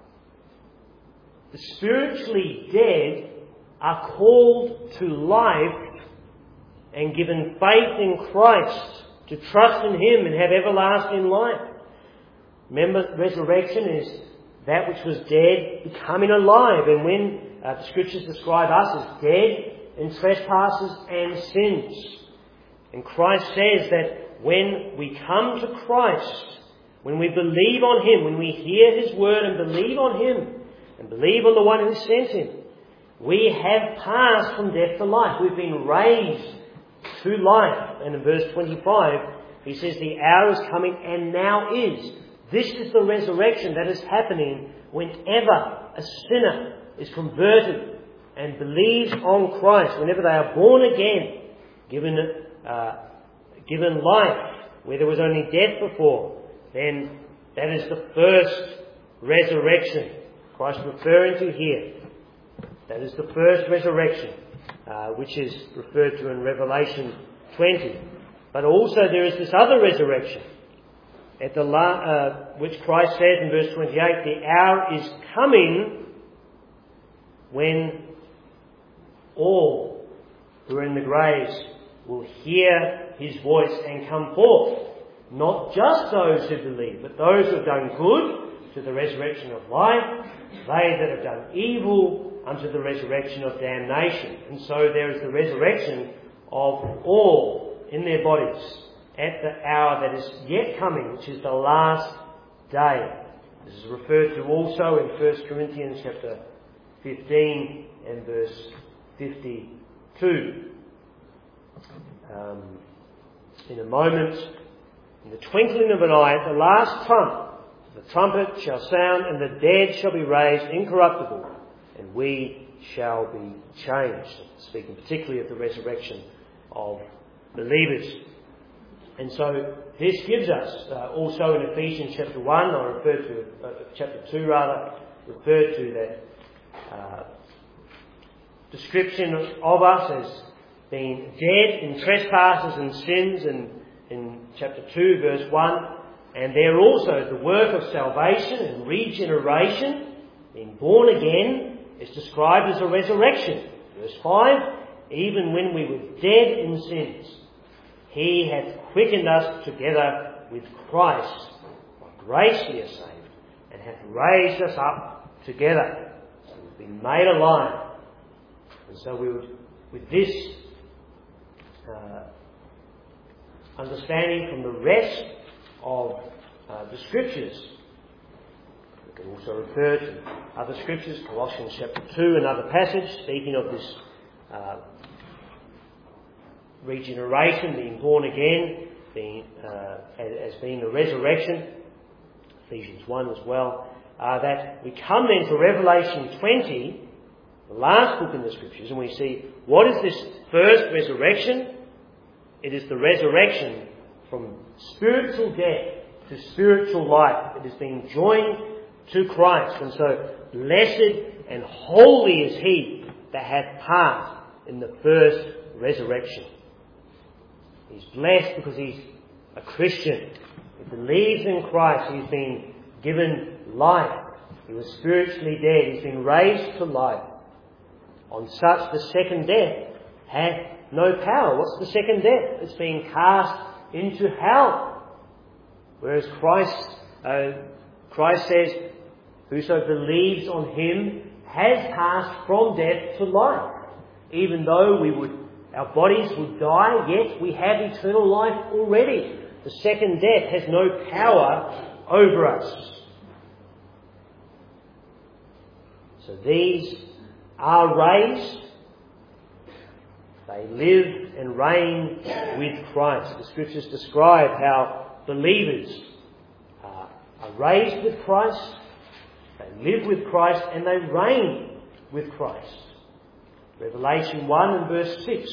the spiritually dead are called to life and given faith in Christ, to trust in him and have everlasting life. Remember, resurrection is that which was dead becoming alive. And when uh, the Scriptures describe us as dead in trespasses and sins, and Christ says that when we come to Christ, when we believe on him, when we hear his word and believe on him, and believe on the one who sent him, we have passed from death to life. We've been raised to life. And in verse twenty-five, he says, the hour is coming and now is. This is the resurrection that is happening whenever a sinner is converted and believes on Christ, whenever they are born again, given uh, given life where there was only death before, then that is the first resurrection Christ referring to here. That is the first resurrection, uh, which is referred to in Revelation twenty. But also there is this other resurrection, at the la- uh, which Christ says in verse twenty-eight, the hour is coming when all who are in the graves will hear his voice and come forth. Not just those who believe, but those who have done good to the resurrection of life, they that have done evil unto the resurrection of damnation. And so there is the resurrection of all in their bodies at the hour that is yet coming, which is the last day. This is referred to also in First Corinthians chapter fifteen and verse fifty-two. Um, in a moment, in the twinkling of an eye, at the last trump, the trumpet shall sound, and the dead shall be raised incorruptible, and we shall be changed. Speaking particularly of the resurrection of believers. And so this gives us, uh, also in Ephesians chapter one, I referred to, uh, chapter two rather, referred to that uh, description of us as being dead in trespasses and sins in, in chapter two verse one. And there also the work of salvation and regeneration, being born again, is described as a resurrection. Verse five, even when we were dead in sins, he hath quickened us together with Christ. By grace ye are saved, and hath raised us up together. So we've been made alive. And so we would, with this uh, understanding from the rest of uh, the Scriptures, we can also refer to other Scriptures, Colossians chapter two, another passage speaking of this uh, regeneration, being born again, being uh, as being the resurrection, Ephesians one as well, uh, that we come then to Revelation twenty, the last book in the Scriptures, and we see what is this first resurrection? It is the resurrection from spiritual death to spiritual life. It is being joined to Christ. And so, blessed and holy is he that hath part in the first resurrection. He's blessed because he's a Christian. He believes in Christ. He's been given life. He was spiritually dead. He's been raised to life. On such the second death hath no power. What's the second death? It's being cast into hell. Whereas Christ, uh, Christ says, whoso believes on him has passed from death to life. Even though we would, our bodies would die, yet we have eternal life already. The second death has no power over us. So these are raised. They live and reign with Christ. The Scriptures describe how believers are, are raised with Christ, they live with Christ, and they reign with Christ. Revelation one and verse six.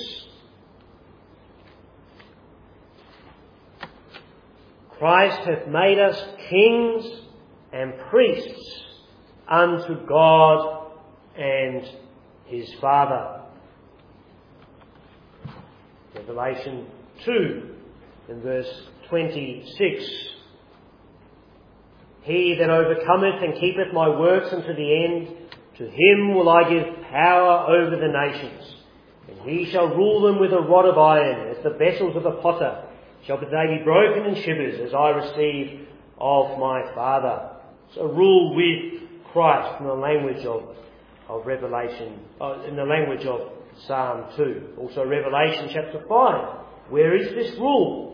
Christ hath made us kings and priests unto God and his Father. Revelation two and verse twenty-six. He that overcometh and keepeth my works unto the end, to him will I give power over the nations, and he shall rule them with a rod of iron, as the vessels of the potter shall they be broken in shivers, as I receive of my Father. So rule with Christ in the language of, of Revelation, uh, in the language of Psalm two. Also Revelation chapter five. Where is this rule?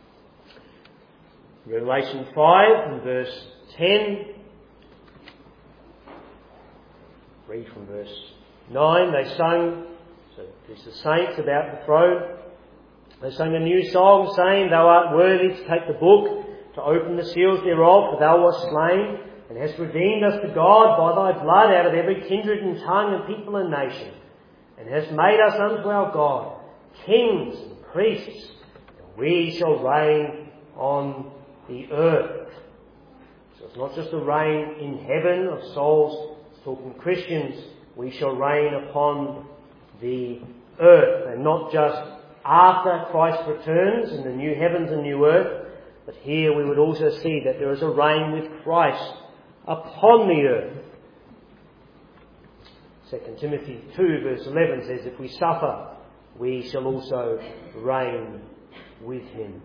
Revelation five and verse ten. Read from verse nine. They sung, so there's the saints about the throne. They sang a new song, saying, Thou art worthy to take the book, to open the seals thereof, for thou wast slain, and hast redeemed us to God by thy blood out of every kindred and tongue and people and nation, and hast made us unto our God kings and priests, and we shall reign on the earth. So it's not just a reign in heaven of souls, it's talking Christians. We shall reign upon the earth, and not just after Christ returns in the new heavens and new earth, but here we would also see that there is a reign with Christ upon the earth. Second Timothy two verse eleven says, if we suffer, we shall also reign with him.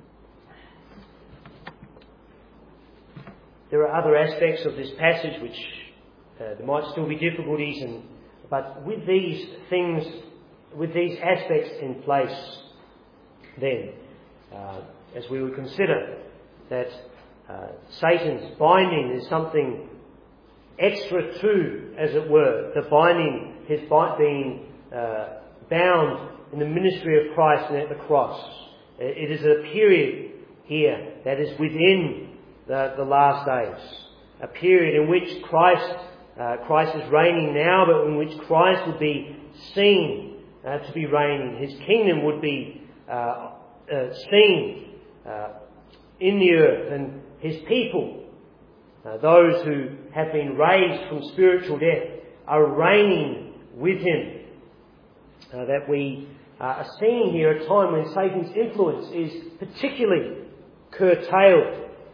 There are other aspects of this passage which uh, there might still be difficulties, in, but with these things, with these aspects in place, then, uh, as we would consider that uh, Satan's binding is something extra to, as it were, the binding, his being uh, bound in the ministry of Christ and at the cross. It is a period here that is within the, the last days, a period in which Christ, uh, Christ is reigning now, but in which Christ would be seen Uh, to be reigning. His kingdom would be uh, uh, seen uh, in the earth, and his people, uh, those who have been raised from spiritual death, are reigning with him. Uh, that we uh, are seeing here a time when Satan's influence is particularly curtailed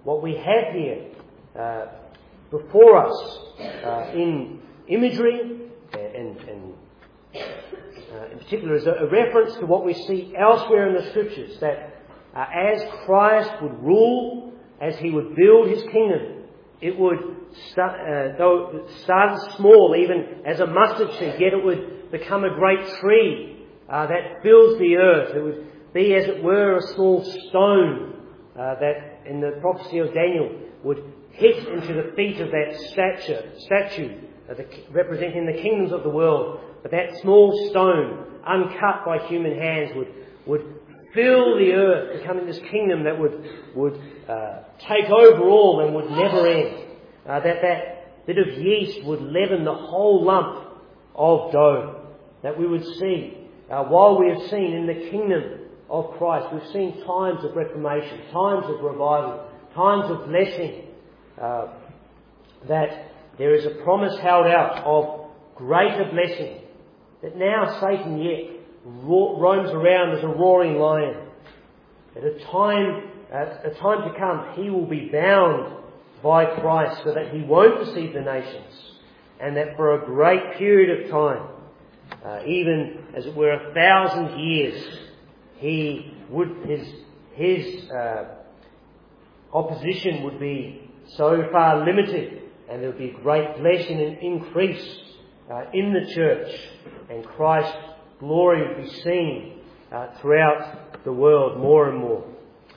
what we have here uh, before us uh, in imagery and, and uh, in particular is a, a reference to what we see elsewhere in the Scriptures, that uh, as Christ would rule, as he would build his kingdom, it would start, uh, though it started small, even as a mustard seed, yet it would become a great tree uh, that fills the earth. It would be, as it were, a small stone uh, that, in the prophecy of Daniel, would hit into the feet of that statue, statue uh, the, representing the kingdoms of the world. But that small stone, uncut by human hands, would would fill the earth, becoming this kingdom that would would uh, take over all and would never end. Uh, that that bit of yeast would leaven the whole lump of dough. That we would see, uh, while we have seen in the kingdom of Christ, we've seen times of reformation, times of revival, times of blessing, uh, that there is a promise held out of greater blessing, that now Satan yet ro- roams around as a roaring lion. At a time, at a time to come, he will be bound by Christ so that he won't deceive the nations, and that for a great period of time, uh, even as it were a thousand years, he would his his uh, opposition would be so far limited, and there would be great blessing and increase uh, in the church, and Christ's glory would be seen uh, throughout the world more and more.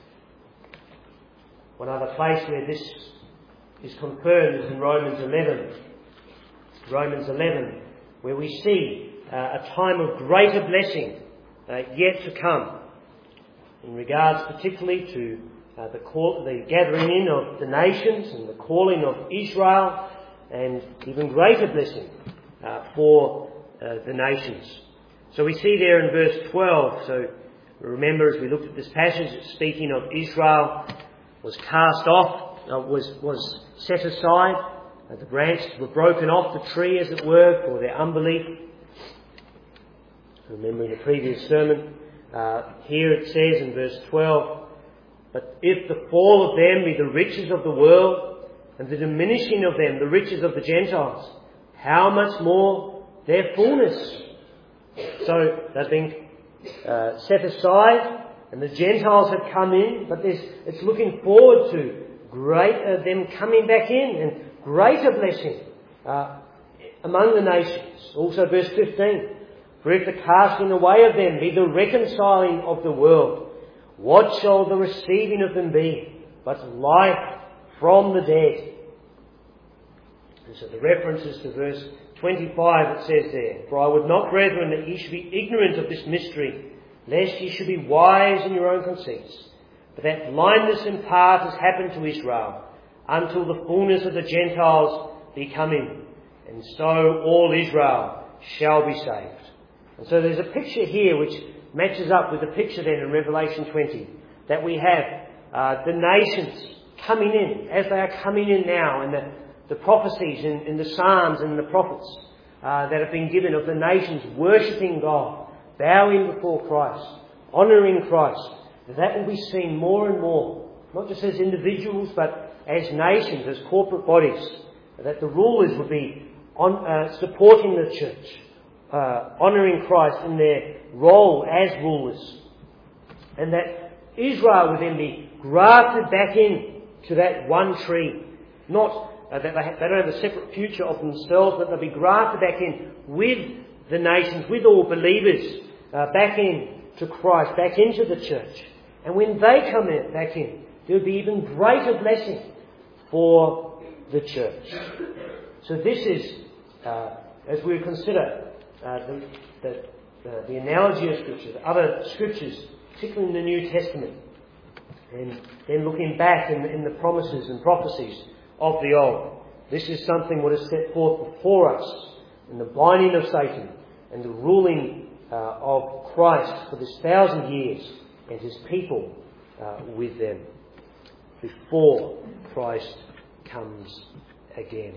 One other place where this is confirmed is in Romans eleven. Romans eleven, where we see uh, a time of greater blessing uh, yet to come, in regards particularly to uh, the, call, the gathering in of the nations and the calling of Israel, and even greater blessing uh, for uh, the nations. So we see there in verse twelve, so remember as we looked at this passage, it's speaking of Israel was cast off, uh, was, was set aside, uh, the branches were broken off the tree as it were for their unbelief. Remember in the previous sermon, uh, here it says in verse twelve, but if the fall of them be the riches of the world, and the diminishing of them the riches of the Gentiles, how much more their fullness? So they've been uh, set aside, and the Gentiles have come in, but there's, it's looking forward to great uh, them coming back in and greater blessing uh, among the nations. Also verse fifteen, for if the casting away of them be the reconciling of the world, what shall the receiving of them be but life from the dead? And so the reference is to verse twenty-five. It says there, for I would not, brethren, that ye should be ignorant of this mystery, lest ye should be wise in your own conceits. But that blindness in part has happened to Israel, until the fullness of the Gentiles be come in, and so all Israel shall be saved. And so there's a picture here which matches up with the picture then in Revelation twenty, that we have uh, the nations coming in, as they are coming in now, and the, the prophecies in, in the Psalms and the prophets uh, that have been given of the nations worshipping God, bowing before Christ, honouring Christ. That will be seen more and more, not just as individuals, but as nations, as corporate bodies, that the rulers will be on, uh, supporting the church, uh, honouring Christ in their role as rulers, and that Israel would then be grafted back in to that one tree. Not uh, that they, have, they don't have a separate future of themselves, but they'll be grafted back in with the nations, with all believers, uh, back in to Christ, back into the church. And when they come in, back in, there will be even greater blessing for the church. So this is, uh, as we consider uh, the, the, the, the analogy of Scripture, the other Scriptures, particularly in the New Testament, and then looking back in, in the promises and prophecies of the Old, this is something what is set forth before us in the binding of Satan and the ruling uh, of Christ for this thousand years, and his people uh, with them before Christ comes again.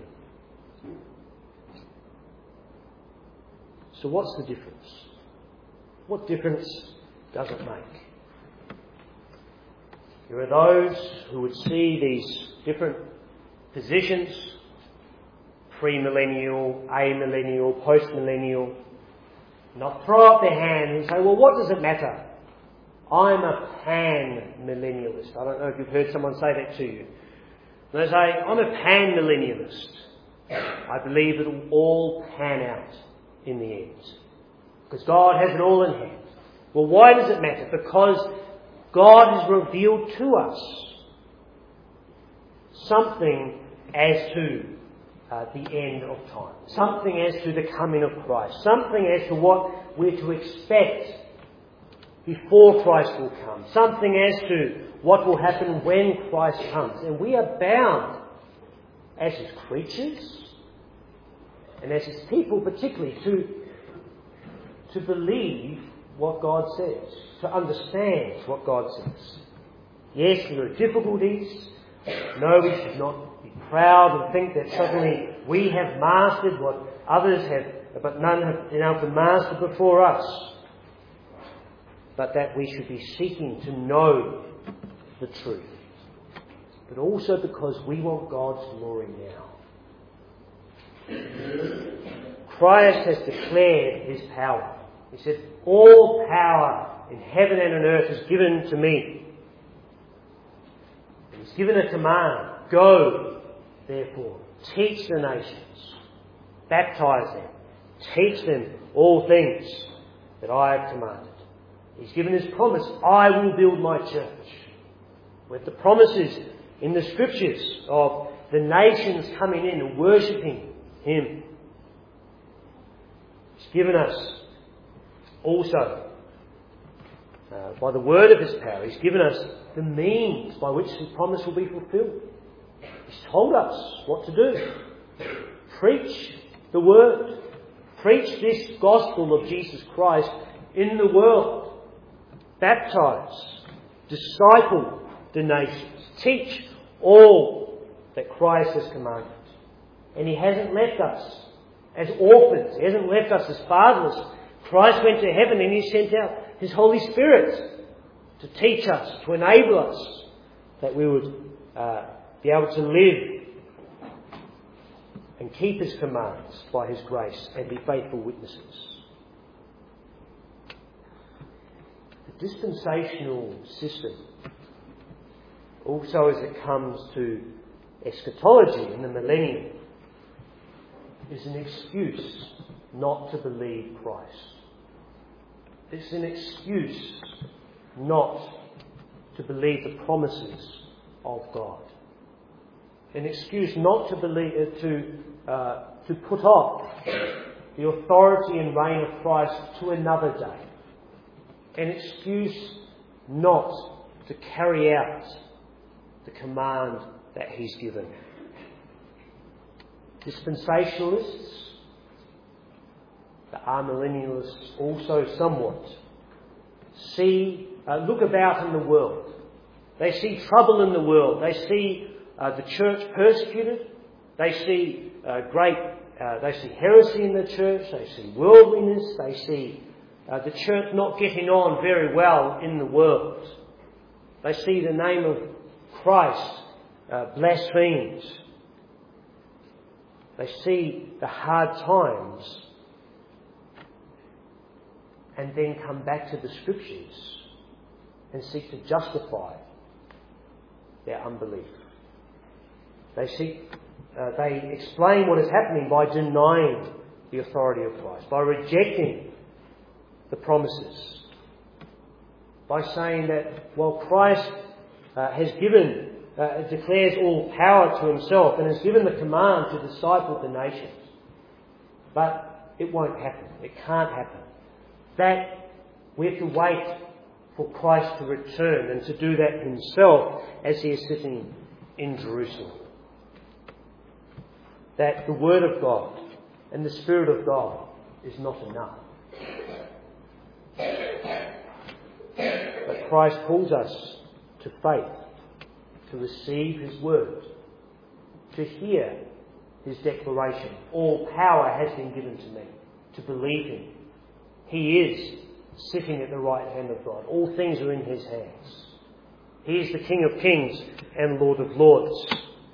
So what's the difference? What difference does it make? There are those who would see these different positions, premillennial, amillennial, postmillennial, and they'll throw up their hand and say, well, what does it matter? I'm a pan-millennialist. I don't know if you've heard someone say that to you. And they say, I'm a pan-millennialist. I believe it'll all pan out in the end. Because God has it all in hand. Well, why does it matter? Because God has revealed to us something as to uh, the end of time. Something as to the coming of Christ. Something as to what we're to expect before Christ will come. Something as to what will happen when Christ comes. And we are bound, as His creatures, and as His people particularly, to, to believe what God says, to understand what God says. Yes, there are difficulties. No, we should not be proud and think that suddenly we have mastered what others have, but none have been able to master before us. But that we should be seeking to know the truth. But also because we want God's glory now. Christ has declared His power. He said, all power in heaven and on earth is given to me. And He's given a command. Go, therefore, teach the nations. Baptize them. Teach them all things that I have commanded. He's given His promise, I will build my church. With the promises in the Scriptures of the nations coming in and worshipping Him. He's given us also, uh, by the word of His power, He's given us the means by which His promise will be fulfilled. He's told us what to do. Preach the word. Preach this gospel of Jesus Christ in the world. Baptize, disciple the nations, teach all that Christ has commanded. And He hasn't left us as orphans. He hasn't left us as fatherless. Christ went to heaven and He sent out His Holy Spirit to teach us, to enable us, that we would uh, be able to live and keep His commands by His grace and be faithful witnesses. Dispensational system, also as it comes to eschatology in the millennium, is an excuse not to believe Christ. It's an excuse not to believe the promises of God. An excuse not to believe uh, to uh, to put off the authority and reign of Christ to another day. An excuse not to carry out the command that He's given. Dispensationalists, the amillennialists also somewhat, see, uh, look about in the world. They see trouble in the world. They see uh, the church persecuted. They see uh, great, uh, they see heresy in the church. They see worldliness. They see Uh, the church not getting on very well in the world. They see the name of Christ uh, blasphemed. They see the hard times and then come back to the Scriptures and seek to justify their unbelief. They seek, uh, they explain what is happening by denying the authority of Christ, by rejecting the promises, by saying that while Christ uh, has given, uh, declares all power to Himself and has given the command to disciple the nations, but it won't happen. It can't happen. That we have to wait for Christ to return and to do that Himself as He is sitting in Jerusalem. That the Word of God and the Spirit of God is not enough. But Christ calls us to faith, to receive His word, to hear His declaration. All power has been given to me, to believe Him. He is sitting at the right hand of God. All things are in His hands. He is the King of kings and Lord of lords.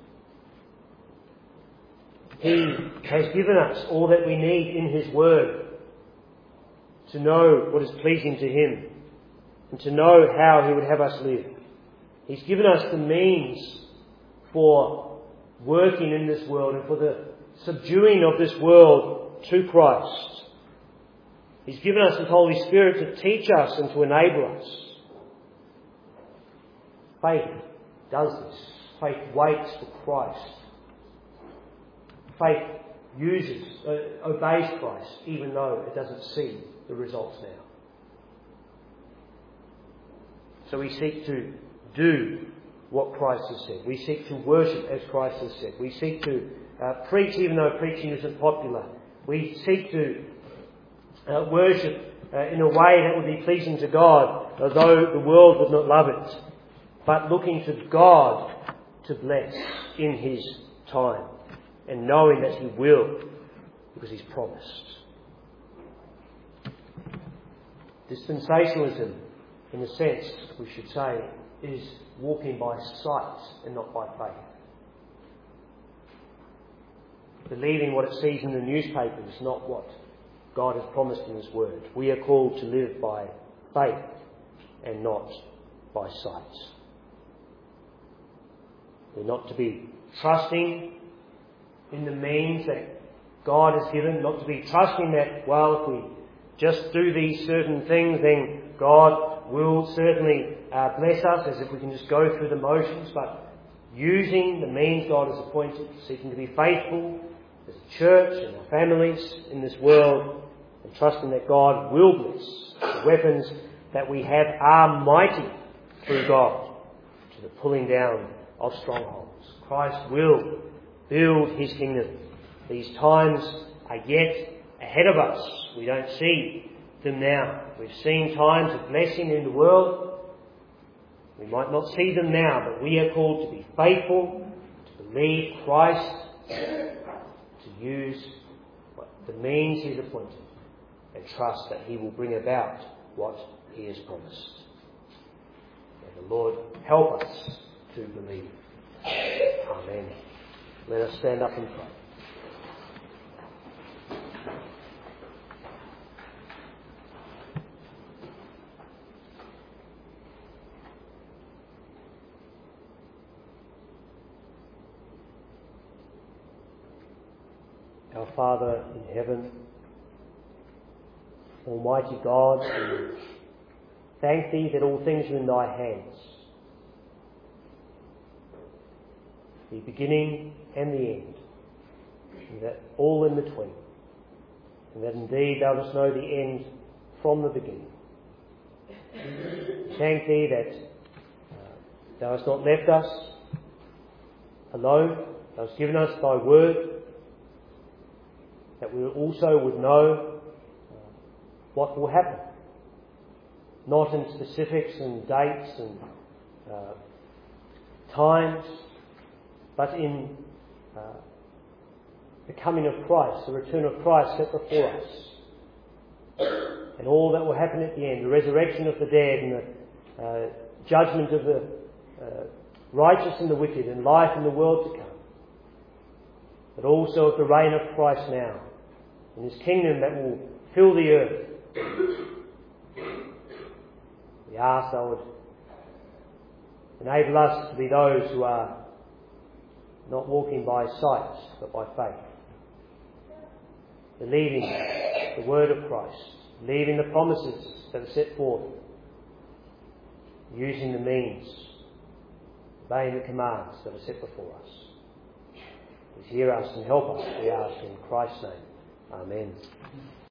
He has given us all that we need in His Word to know what is pleasing to Him and to know how He would have us live. He's given us the means for working in this world and for the subduing of this world to Christ. He's given us His Holy Spirit to teach us and to enable us. Faith does this. Faith waits for Christ. Faith uses, uh, obeys Christ, even though it doesn't see the results now. So we seek to do what Christ has said. We seek to worship as Christ has said. We seek to uh, preach even though preaching isn't popular. We seek to uh, worship uh, in a way that would be pleasing to God, although the world would not love it. But looking to God to bless in His time and knowing that He will because He's promised. Dispensationalism, in a sense, we should say, is walking by sight and not by faith. Believing what it sees in the newspapers, not what God has promised in His Word. We are called to live by faith and not by sight. We're not to be trusting in the means that God has given, not to be trusting that, well, if we just do these certain things, then God will certainly uh, bless us, as if we can just go through the motions, but using the means God has appointed, seeking to be faithful as a church and our families in this world, and trusting that God will bless. The weapons that we have are mighty through God to the pulling down of strongholds. Christ will build His kingdom. These times are yet ahead of us. We don't see them now. We've seen times of blessing in the world. We might not see them now, but we are called to be faithful, to believe Christ, to use the means He's appointed, and trust that He will bring about what He has promised. May the Lord help us to believe. Amen. Let us stand up and pray. Our Father in heaven, Almighty God, we thank Thee that all things are in Thy hands, the beginning and the end, and that all in between, and that indeed Thou dost know the end from the beginning. We thank Thee that uh, Thou hast not left us alone. Thou hast given us Thy word, that we also would know uh, what will happen. Not in specifics and dates and uh, times, but in uh, the coming of Christ, the return of Christ set before us. And all that will happen at the end, the resurrection of the dead and the uh, judgment of the uh, righteous and the wicked and life in the world to come. But also of the reign of Christ now, in His kingdom that will fill the earth. We ask Thou would enable us to be those who are not walking by sight, but by faith. Believing the word of Christ, believing the promises that are set forth, using the means, obeying the commands that are set before us. Please hear us and help us, we ask in Christ's name. Amen.